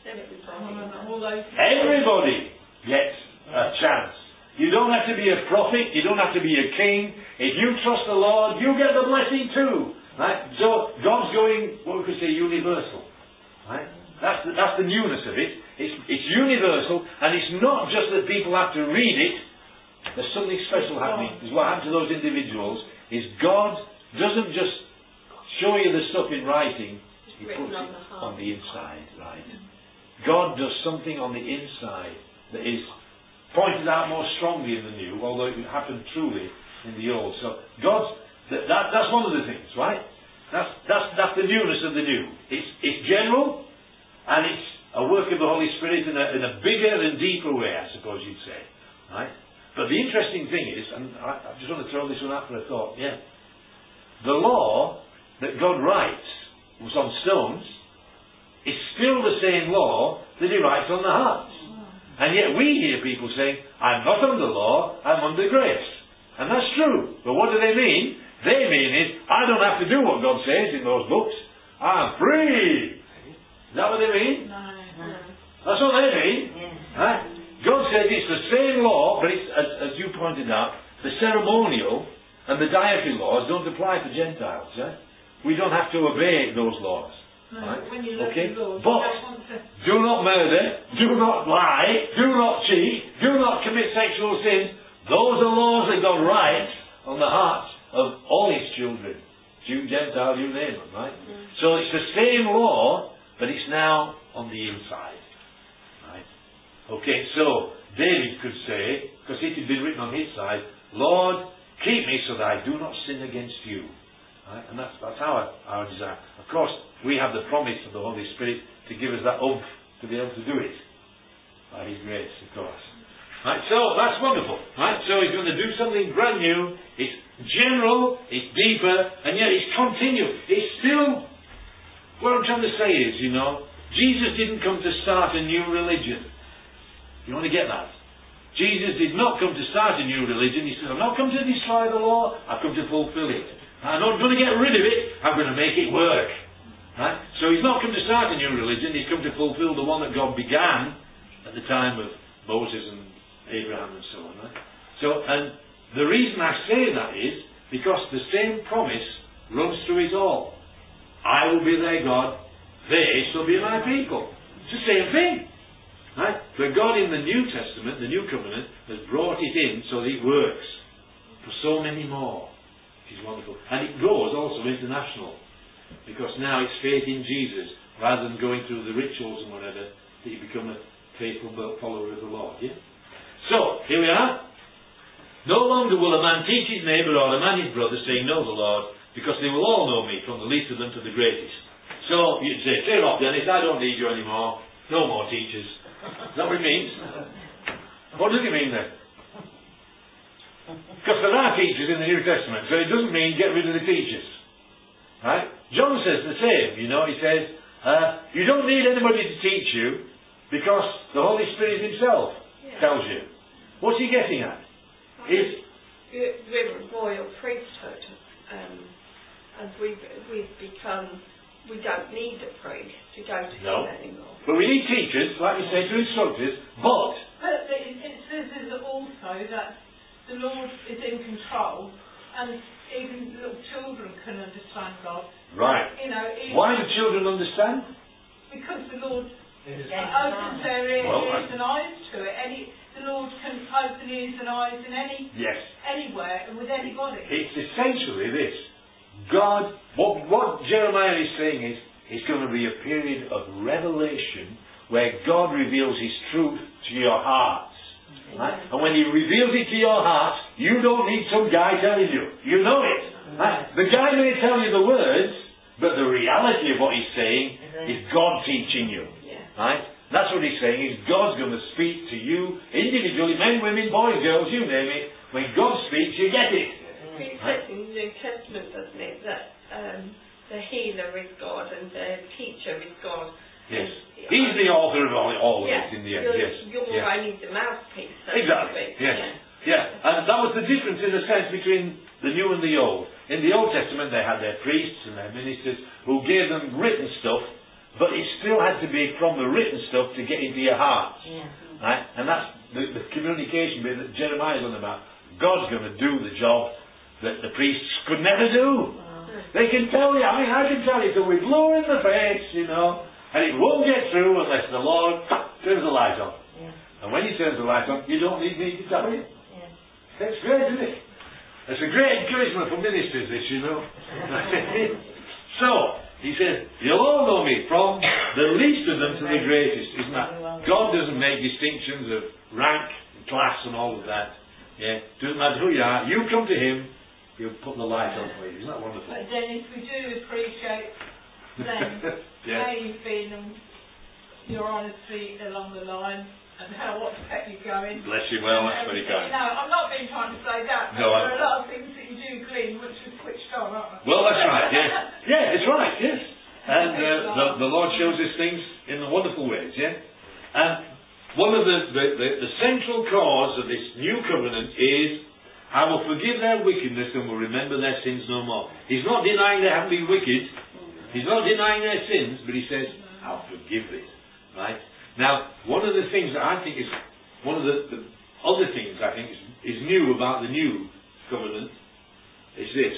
Everybody gets a chance. You don't have to be a prophet, you don't have to be a king. If you trust the Lord, you get the blessing too. Right? So God's going, what we could say, universal. Right? That's the, that's the newness of it. It's, it's universal, and it's not just that people have to read it. There's something special happening. Is what happened to those individuals is God doesn't just show you the stuff in writing, He puts it on the inside. Right? God does something on the inside that is pointed out more strongly in the new, although it happened truly in the old. So God's that, that that's one of the things, right? That's that's that's the newness of the new. It's it's general, and it's a work of the Holy Spirit in a in a bigger and deeper way, I suppose you'd say, right? But the interesting thing is, and I, I just want to throw this one out for a thought. Yeah, the law that God writes was on stones is still the same law that He writes on the hearts. And yet we hear people saying, I'm not under law, I'm under grace. And that's true. But what do they mean? They mean is, I don't have to do what God says in those books. I'm free. Is that what they mean? No. no. That's what they mean. Yeah. Right? God says it's the same law, but it's, as, as you pointed out, the ceremonial and the dietary laws don't apply to Gentiles. Yeah? We don't have to obey those laws. No, right? when you look Okay? at laws, But you don't want to... do not murder, do not lie, do not cheat, do not commit sexual sins. Those are laws that God writes on the hearts of all His children. Jew, Gentile, you name them, right? Mm. So it's the same law, but it's now on the inside. Right? Okay, so David could say, because it had been written on his side, Lord, keep me so that I do not sin against you. Right? And that's, that's our, our desire. Of course, we have the promise of the Holy Spirit to give us that oomph to be able to do it. By His grace, of course. Right, so that's wonderful. Right, so He's going to do something brand new. It's general, it's deeper, and yet it's continual. It's still, what I'm trying to say is, you know, Jesus didn't come to start a new religion. You want to get that? Jesus did not come to start a new religion. He said, I've not come to destroy the law, I've come to fulfill it. I'm not going to get rid of it, I'm going to make it work. Right? So He's not come to start a new religion, He's come to fulfill the one that God began at the time of Moses and Abraham and so on. Right? So, and the reason I say that is because the same promise runs through it all. I will be their God, they shall be my people. It's the same thing. Right? But God in the New Testament, the New Covenant, has brought it in so that it works for so many more. Which is wonderful. And it grows also international. Because now it's faith in Jesus, rather than going through the rituals and whatever, that you become a faithful follower of the Lord. Yeah? So, here we are. No longer will a man teach his neighbour or a man his brother, saying, know the Lord, because they will all know me, from the least of them to the greatest. So, you'd say, clear off Dennis, I don't need you anymore. No more teachers. Is that what it means? What does it mean then? Because there are teachers in the New Testament, so it doesn't mean get rid of the teachers. Right? John says the same, you know, he says, uh, you don't need anybody to teach you, because the Holy Spirit Himself yeah. tells you. What's he getting at? Is we're a royal priesthood, um, and we've, we've become, we don't need a priest to go to no. Him anymore. But we need teachers, like we say, to instruct us, but... But it, also that the Lord is in control, and even little children can understand God. Right. You know, even Why do children understand? because the Lord Yeah. opens their ears, Well, ears and eyes to it. Any, the Lord can open ears and eyes in any Yes. anywhere and with anybody. It's essentially this. God, what, what Jeremiah is saying is, it's going to be a period of revelation where God reveals His truth to your hearts. Right? And when He reveals it to your hearts, you don't need some guy telling you. You know it. Right? The guy may tell you the words, but the reality of what he's saying is God teaching you. Right? That's what he's saying, is God's going to speak to you individually, men, women, boys, girls, you name it. When God speaks, you get it. It says in the New Testament, doesn't it, that um, the healer is God and the teacher is God. Yes. And, He's the author of all, all of yeah, it in the end, you're, yes. You're yes. only the mouthpiece. So to Exactly, speak. yes. Yeah. Yeah, and that was the difference in a sense between the New and the Old. In the Old Testament they had their priests and their ministers who gave them written stuff, but it still had to be from the written stuff to get into your hearts. Yeah. Right? And that's the, the communication bit that Jeremiah's on about. God's going to do the job that the priests could never do. Wow. They can tell you, I mean, I can tell you till we blow in the face, you know, and it won't get through unless the Lord turns the light on. Yeah. And when He turns the light on, you don't need me to tell you. Yeah. It's great, isn't it? It's a great encouragement for ministers, this, you know. So, he says, you'll all know me from the least of them to the greatest, isn't that? God doesn't make distinctions of rank, class and all of that. Yeah, doesn't matter who you are, you come to Him, He'll put the light on for you. Isn't that wonderful? But Dennis, we do appreciate then Yeah. how you've been and your honesty along the line and how what's kept you going. Bless you, well, that's very Everything. kind. You know, I'm not being trying to say that, but No, there I'm- are a lot of things that you do clean which are switched on, aren't they? Well, that's right, yes. Yeah, it's right, yes. And uh, the, the Lord shows us things in wonderful ways, yeah? And one of the, the, the, the central cause of this new covenant is, I will forgive their wickedness and will remember their sins no more. He's not denying they haven't been wicked. He's not denying their sins, but He says, I'll forgive it. Right? Now, one of the things that I think is, one of the, the other things I think is, is new about the new covenant is this,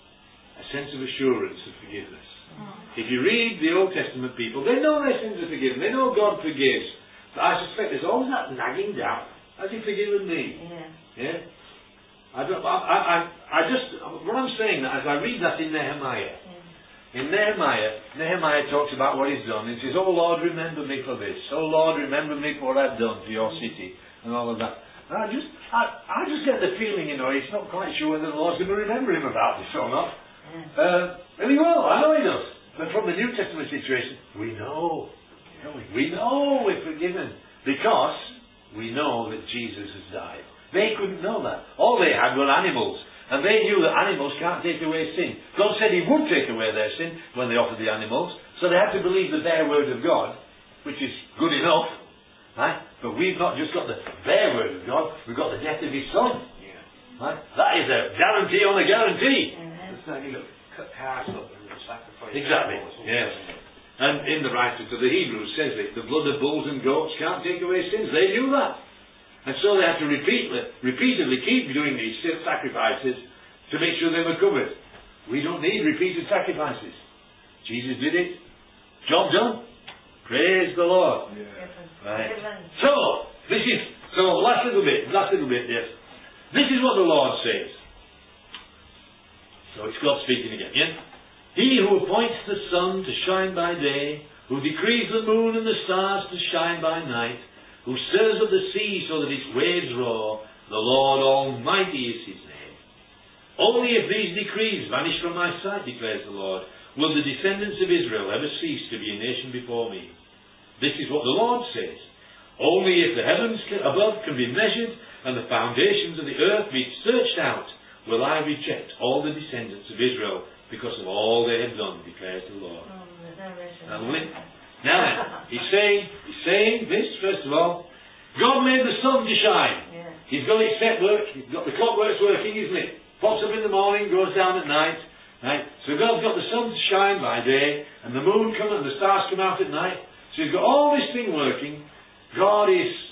a sense of assurance of forgiveness. If you read the Old Testament people, they know their sins are forgiven. They know God forgives. But I suspect there's always that nagging doubt. Has He forgiven me? Yeah. Yeah? I don't, I, I, I, I just, what I'm saying that as I read that in Nehemiah, Yeah. in Nehemiah, Nehemiah talks about what He's done. He says, oh Lord, remember me for this. Oh Lord, remember me for what I've done for your city. And all of that. And I just, I, I just get the feeling, you know, he's not quite sure whether the Lord's going to remember him about this or not. Yeah. Uh, and He will, I know He does. But from the New Testament situation, we know. don't we? We know we're forgiven. Because we know that Jesus has died. They couldn't know that. All they had were animals. And they knew that animals can't take away sin. God said He would take away their sin when they offered the animals. So they had to believe the bare word of God, which is good enough. Right? But we've not just got the bare word of God, we've got the death of His Son. Yeah. Right? That is a guarantee on a guarantee. Yeah. It's like you cut cars up and sacrifice. Exactly, animals. yes. And in the writing to the Hebrews says that the blood of bulls and goats can't take away sins. They knew that. And so they had to repeatedly, repeatedly keep doing these sacrifices to make sure they were covered. We don't need repeated sacrifices. Jesus did it. Job done. Praise the Lord. Yeah. Right. Amen. So, this is, so last little bit, last little bit, yes. This is what the Lord says. So it's God speaking again, yeah? He who appoints the sun to shine by day, who decrees the moon and the stars to shine by night, who stirs up the sea so that its waves roar, the Lord Almighty is His name. Only if these decrees vanish from my sight, declares the Lord, will the descendants of Israel ever cease to be a nation before me. This is what the Lord says. Only if the heavens above can be measured and the foundations of the earth be searched out, will I reject all the descendants of Israel because of all they have done, declares the Lord. Oh, there's no mention. Now, li- now then, he's saying, he's saying this, first of all, God made the sun to shine. Yeah. He's got it set work, he's got the clockwork's working, isn't it? Pops up in the morning, goes down at night. Right? So God's got the sun to shine by day, and the moon come and the stars come out at night. So He's got all this thing working. God is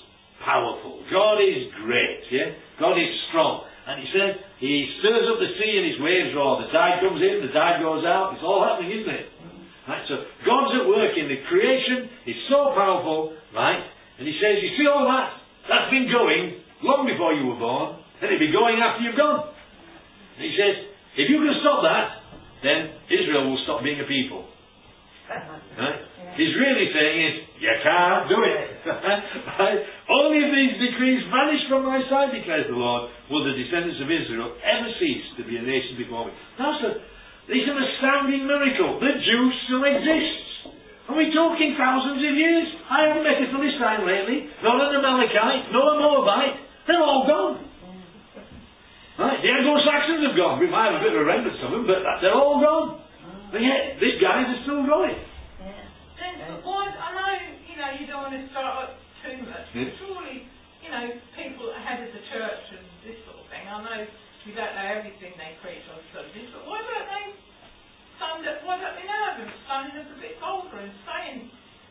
powerful. God is great, yeah? God is strong. And he says, he stirs up the sea and his waves roar. The tide comes in, the tide goes out. It's all happening, isn't it? Right? So God's at work in the creation. He's so powerful, right? And he says, you see all that? That's been going long before you were born. And it'll be going after you've gone. And he says, if you can stop that, then Israel will stop being a people. Right? He's really saying is, you can't do it. Right? Only if these decrees vanish from my sight, declares the Lord, will the descendants of Israel ever cease to be a nation before me. That's a, it's an astounding miracle. The Jews still exist. Are we talking thousands of years? I haven't met a Philistine lately, nor an Amalekite, nor a Moabite. They're all gone. Right? The Anglo-Saxons have gone. We might have a bit of a remnants of them, but they're all gone. But yet, these guys are still going. Yeah. But why, I know, you know, you don't want to start up too much, but surely, you know, people ahead of the church and this sort of thing, I know we don't know everything they preach on Sundays, but why don't they stand up, why don't they know them standing up a bit bolder and saying...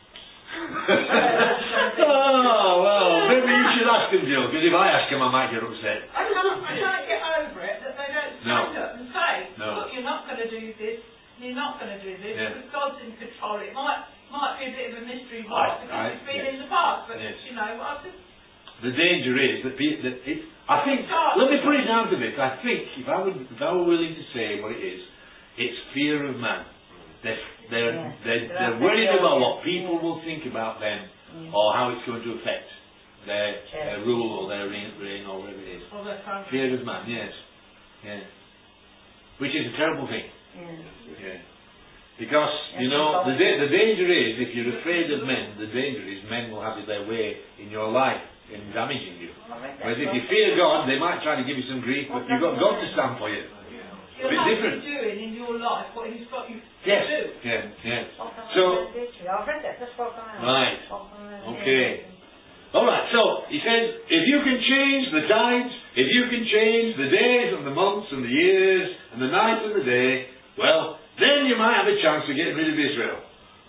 Oh, well, maybe you should ask them, Jill, because if I ask them I might get upset. I can't, I can't get over it that they don't stand No. up and say, No. look, you're not going to do this, you're not going to do this, Yeah. because God's in control. It might might be a bit of a mystery I- why, because I- it's been yes. in the past, but, Yes. you know, I just... The danger is that, pe- that it, I think, let me put it down to this, I think, if I, would, if I were willing to say what it is, it's fear of man. They're, they're, Yeah. they're, They're they're worried afraid about of- what people yeah. will think about them, Mm. or how it's going to affect their, Yeah. their rule or their reign, reign or whatever it is. Or their family. Fear of man, yes. Yeah. Which is a terrible thing. Yeah. Yeah. Because, you know, the, da- the danger is, if you're afraid of men, the danger is men will have it their way in your life, in damaging you. Whereas if you fear God, they might try to give you some grief, but you've got God to stand for you. You'll bit have different. to be doing in your life what He's got you Yes. to do. Yeah, yeah. So, So, right. Okay. Alright, so, he says, if you can change the tides, if you can change the days and the months and the years and the night and the day, well, then you might have a chance of getting rid of Israel.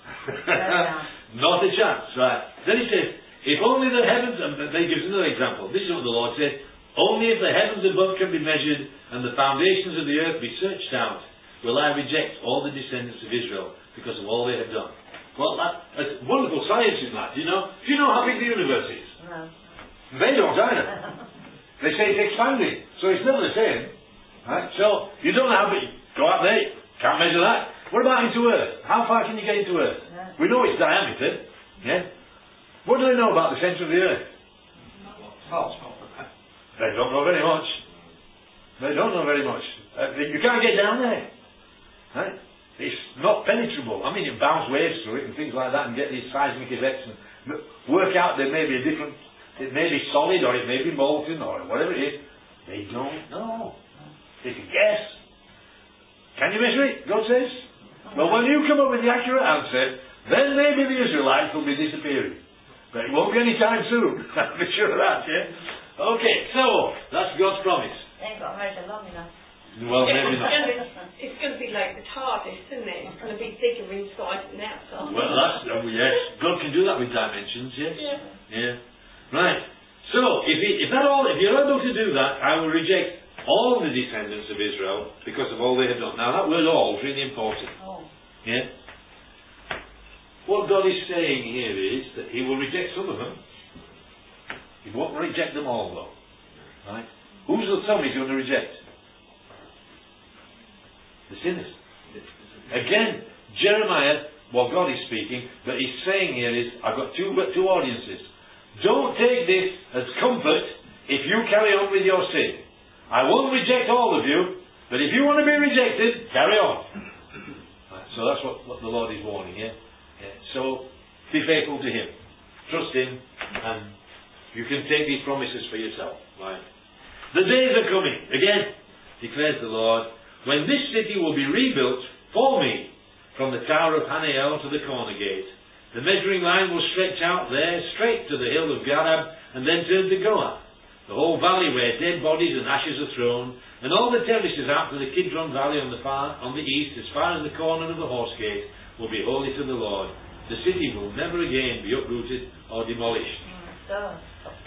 Not a chance, right. Then he says, if only the heavens, and then he gives another example. This is what the Lord said, only if the heavens above can be measured and the foundations of the earth be searched out, will I reject all the descendants of Israel because of all they have done. Well, that, that's wonderful science in that, do you know? Do you know how big the universe is? No. They don't either. They say it's expanding, so it's never the same. Right? So, you don't know how big, go out there, can't measure that. What about into Earth? How far can you get into Earth? No. We know its diameter, yeah? What do they know about the centre of the Earth? Oh. They don't know very much. They don't know very much. Uh, you can't get down there. Right? It's not penetrable. I mean, you bounce waves through it and things like that and get these seismic effects and work out there may be a different, it may be solid or it may be molten or whatever it is. They don't know. They can guess. Can you measure it? God says. Well, when you come up with the accurate answer, then maybe the Israelites will be disappearing. But it won't be any time soon. I'm sure of that, yeah? Okay, so, that's God's promise. They ain't got measure long enough. Well, maybe not. It's going to be like the TARDIS, isn't it? It's going to be bigger inside than outside. Well, that's, oh, yes, God can do that with dimensions, yes. Yeah. Yeah. Right. So, if, he, if that all, if you're able to do that, I will reject all the descendants of Israel because of all they have done. Now, that word all is really important. Oh. Yeah? What God is saying here is that He will reject some of them. He won't reject them all, though. Right? Who's the some He's going to reject? The sinners. Again, Jeremiah, well, God is speaking, but He's saying here is, I've got two, two audiences. Don't take this as comfort if you carry on with your sin. I won't reject all of you, but if you want to be rejected, carry on. Right, so that's what, what the Lord is warning, yeah? yeah? So, be faithful to Him. Trust Him, and you can take these promises for yourself. Right? The days are coming, again, declares the Lord, when this city will be rebuilt for me, from the tower of Hanael to the corner gate. The measuring line will stretch out there, straight to the hill of Garab, and then turn to Goah. The whole valley where dead bodies and ashes are thrown, and all the terraces out to the Kidron Valley on the far, on the east, as far as the corner of the horse gate, will be holy to the Lord. The city will never again be uprooted or demolished. Mm, so.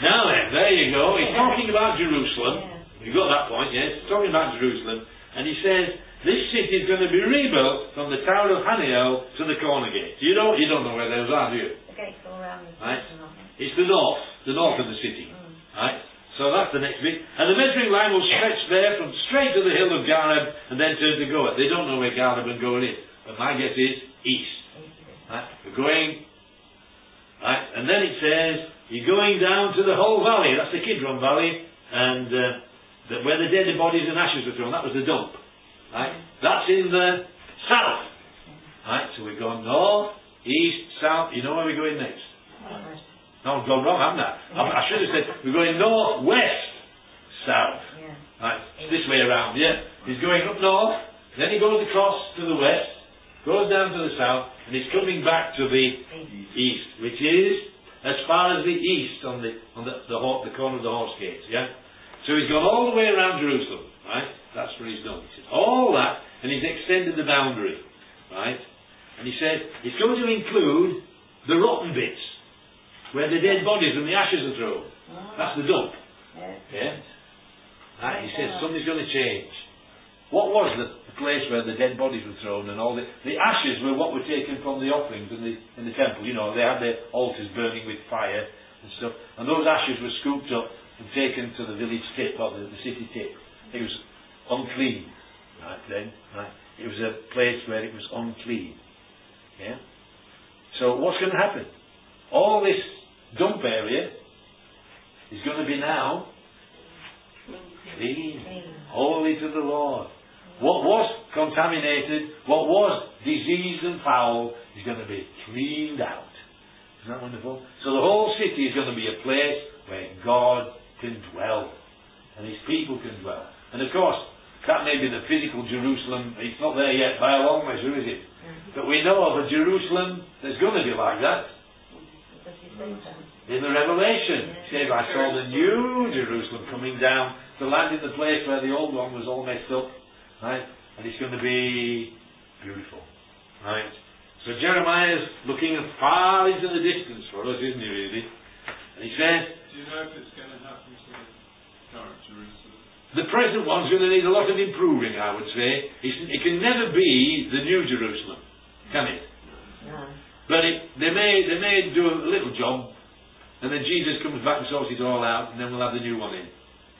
Now then, there you go. He's talking about Jerusalem. Yeah. You got that point, yes? He's talking about Jerusalem. And he says, this city is going to be rebuilt from the Tower of Haniel to the corner gate. You don't, you don't know where those are, do you? The gates all around the Right. city, I think. It's the north, the north of the city. Mm. Right? So that's the next bit. And the measuring line will stretch there from straight to the hill of Gareb and then turn to Goa. They don't know where Gareb and Goa is. But my guess is east. Right? We're going... Right? And then it says, you're going down to the whole valley. That's the Kidron Valley. And uh, the, where the dead bodies and ashes were thrown. That was the dump. Right? That's in the south. Right? So we've gone north, east, south. You know where we're going next? No, I've gone wrong, haven't I? I, I should have said, we're going north, west, south. Yeah. Right, it's this way around, yeah. He's going up north, then he goes across to the west, goes down to the south, and he's coming back to the east, which is as far as the east on the on the, the, hor- the corner of the horse gates, yeah? So he's gone all the way around Jerusalem, right? That's what he's done. He says, all that, and he's extended the boundary, right? And he says, it's going to include the rotten bits, where the dead bodies and the ashes are thrown. Oh. That's the dump. Yeah. Yeah? Right, he says something's going to change. What was the, the place where the dead bodies were thrown and all the... The ashes were what were taken from the offerings in the, in the temple. You know, they had their altars burning with fire and stuff. And those ashes were scooped up and taken to the village tip, or the, the city tip. It was unclean. Right then. Right. It was a place where it was unclean. Yeah? So what's going to happen? All this dump area is going to be now clean, holy to the Lord. What was contaminated, what was diseased and foul, is going to be cleaned out. Isn't that wonderful? So the whole city is going to be a place where God can dwell, and His people can dwell. And of course, that may be the physical Jerusalem. It's not there yet by a long measure, is it? But we know of a Jerusalem that's going to be like that. In the Revelation, it says, I saw the new Jerusalem coming down to land in the place where the old one was all messed up, right? And it's going to be beautiful, right? So Jeremiah's looking far into the distance for us, isn't he, really? And he says, do you know if it's going to happen to the current Jerusalem? The present one's going to need a lot of improving, I would say. It's, it can never be the new Jerusalem, can it? No. But it, they may they may do a little job, and then Jesus comes back and sorts it all out, and then we'll have the new one in.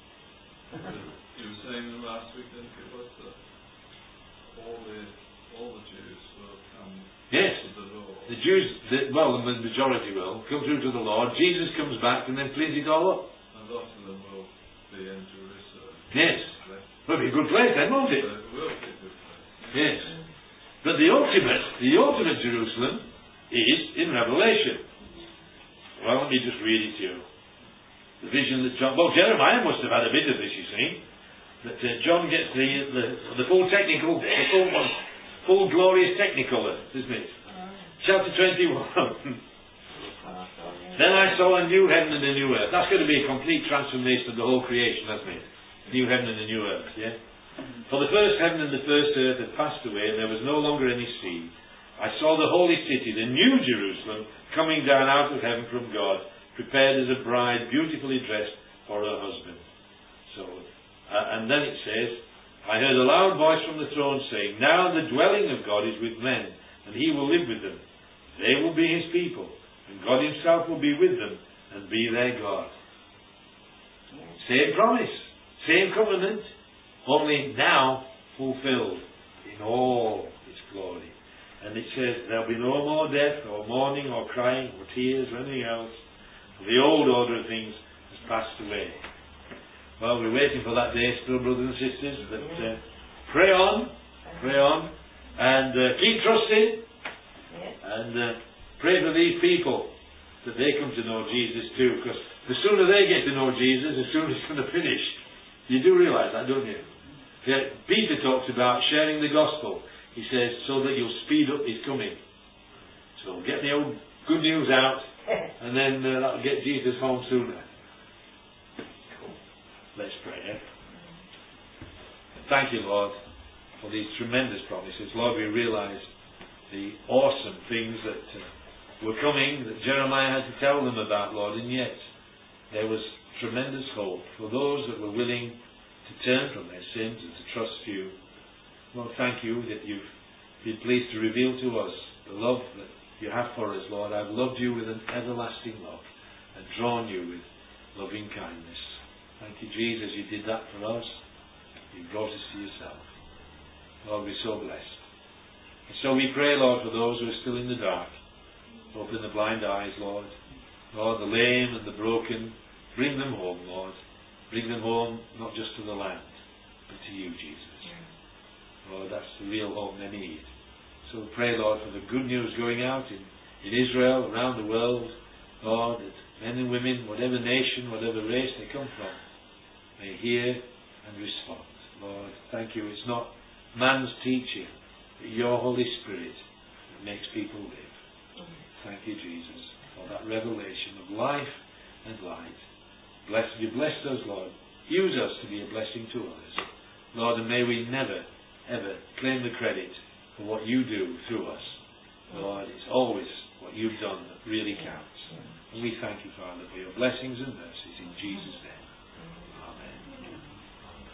You were saying last week that it was that all the all the Jews will come Yes. to the Lord. The Jews, the, well, the majority will come through to the Lord. Jesus comes back and then cleans it all up. A lot of them will be in Jerusalem. Yes. It'll be a good place then, won't it? But it will be a good place. Yes. But the ultimate, the ultimate Jerusalem is in Revelation. Well, let me just read it to you. The vision that John... Well, Jeremiah must have had a bit of this, you see. That uh, John gets the, the the full technical, the full one, full glorious technicolor, isn't it? Chapter twenty-one. Then I saw a new heaven and a new earth. That's going to be a complete transformation of the whole creation, hasn't it? New heaven and a new earth, yeah? For the first heaven and the first earth had passed away, and there was no longer any sea. I saw the holy city, the new Jerusalem, coming down out of heaven from God, prepared as a bride, beautifully dressed for her husband. So, uh, and then it says, I heard a loud voice from the throne saying, now the dwelling of God is with men, and He will live with them. They will be His people, and God Himself will be with them, and be their God. Same promise, same covenant, only now fulfilled in all its glory. And it says, there'll be no more death, or mourning, or crying, or tears, or anything else. For the old order of things has passed away. Well, we're waiting for that day still, brothers and sisters. But uh, pray on, pray on, and uh, keep trusting, and uh, pray for these people, that they come to know Jesus too. Because the sooner they get to know Jesus, the sooner it's going to finish. You do realise that, don't you? Yeah, Peter talks about sharing the gospel. He says, so that you'll speed up His coming. So get the old good news out, and then uh, that'll get Jesus home sooner. Cool. Let's pray. Eh? Thank you, Lord, for these tremendous promises. Lord, we realise the awesome things that uh, were coming, that Jeremiah had to tell them about, Lord, and yet there was tremendous hope for those that were willing to turn from their sins and to trust you. Lord, thank you that you've been pleased to reveal to us the love that you have for us, Lord. I've loved you with an everlasting love and drawn you with loving kindness. Thank you, Jesus, you did that for us. You brought us to yourself. Lord, we're so blessed. And so we pray, Lord, for those who are still in the dark. Open the blind eyes, Lord. Lord, the lame and the broken, bring them home, Lord. Bring them home, not just to the land, but to you, Jesus. Lord, that's the real home they need. So we pray, Lord, for the good news going out in, in Israel, around the world. Lord, that men and women, whatever nation, whatever race they come from, may hear and respond. Lord, thank you. It's not man's teaching, but your Holy Spirit that makes people live. Thank you, Jesus, for that revelation of life and light. Bless, you blessed us, Lord. Use us to be a blessing to others. Lord, and may we never, ever claim the credit for what you do through us. Lord, it's always what you've done that really counts. And we thank you, Father, for your blessings and mercies in Jesus' name.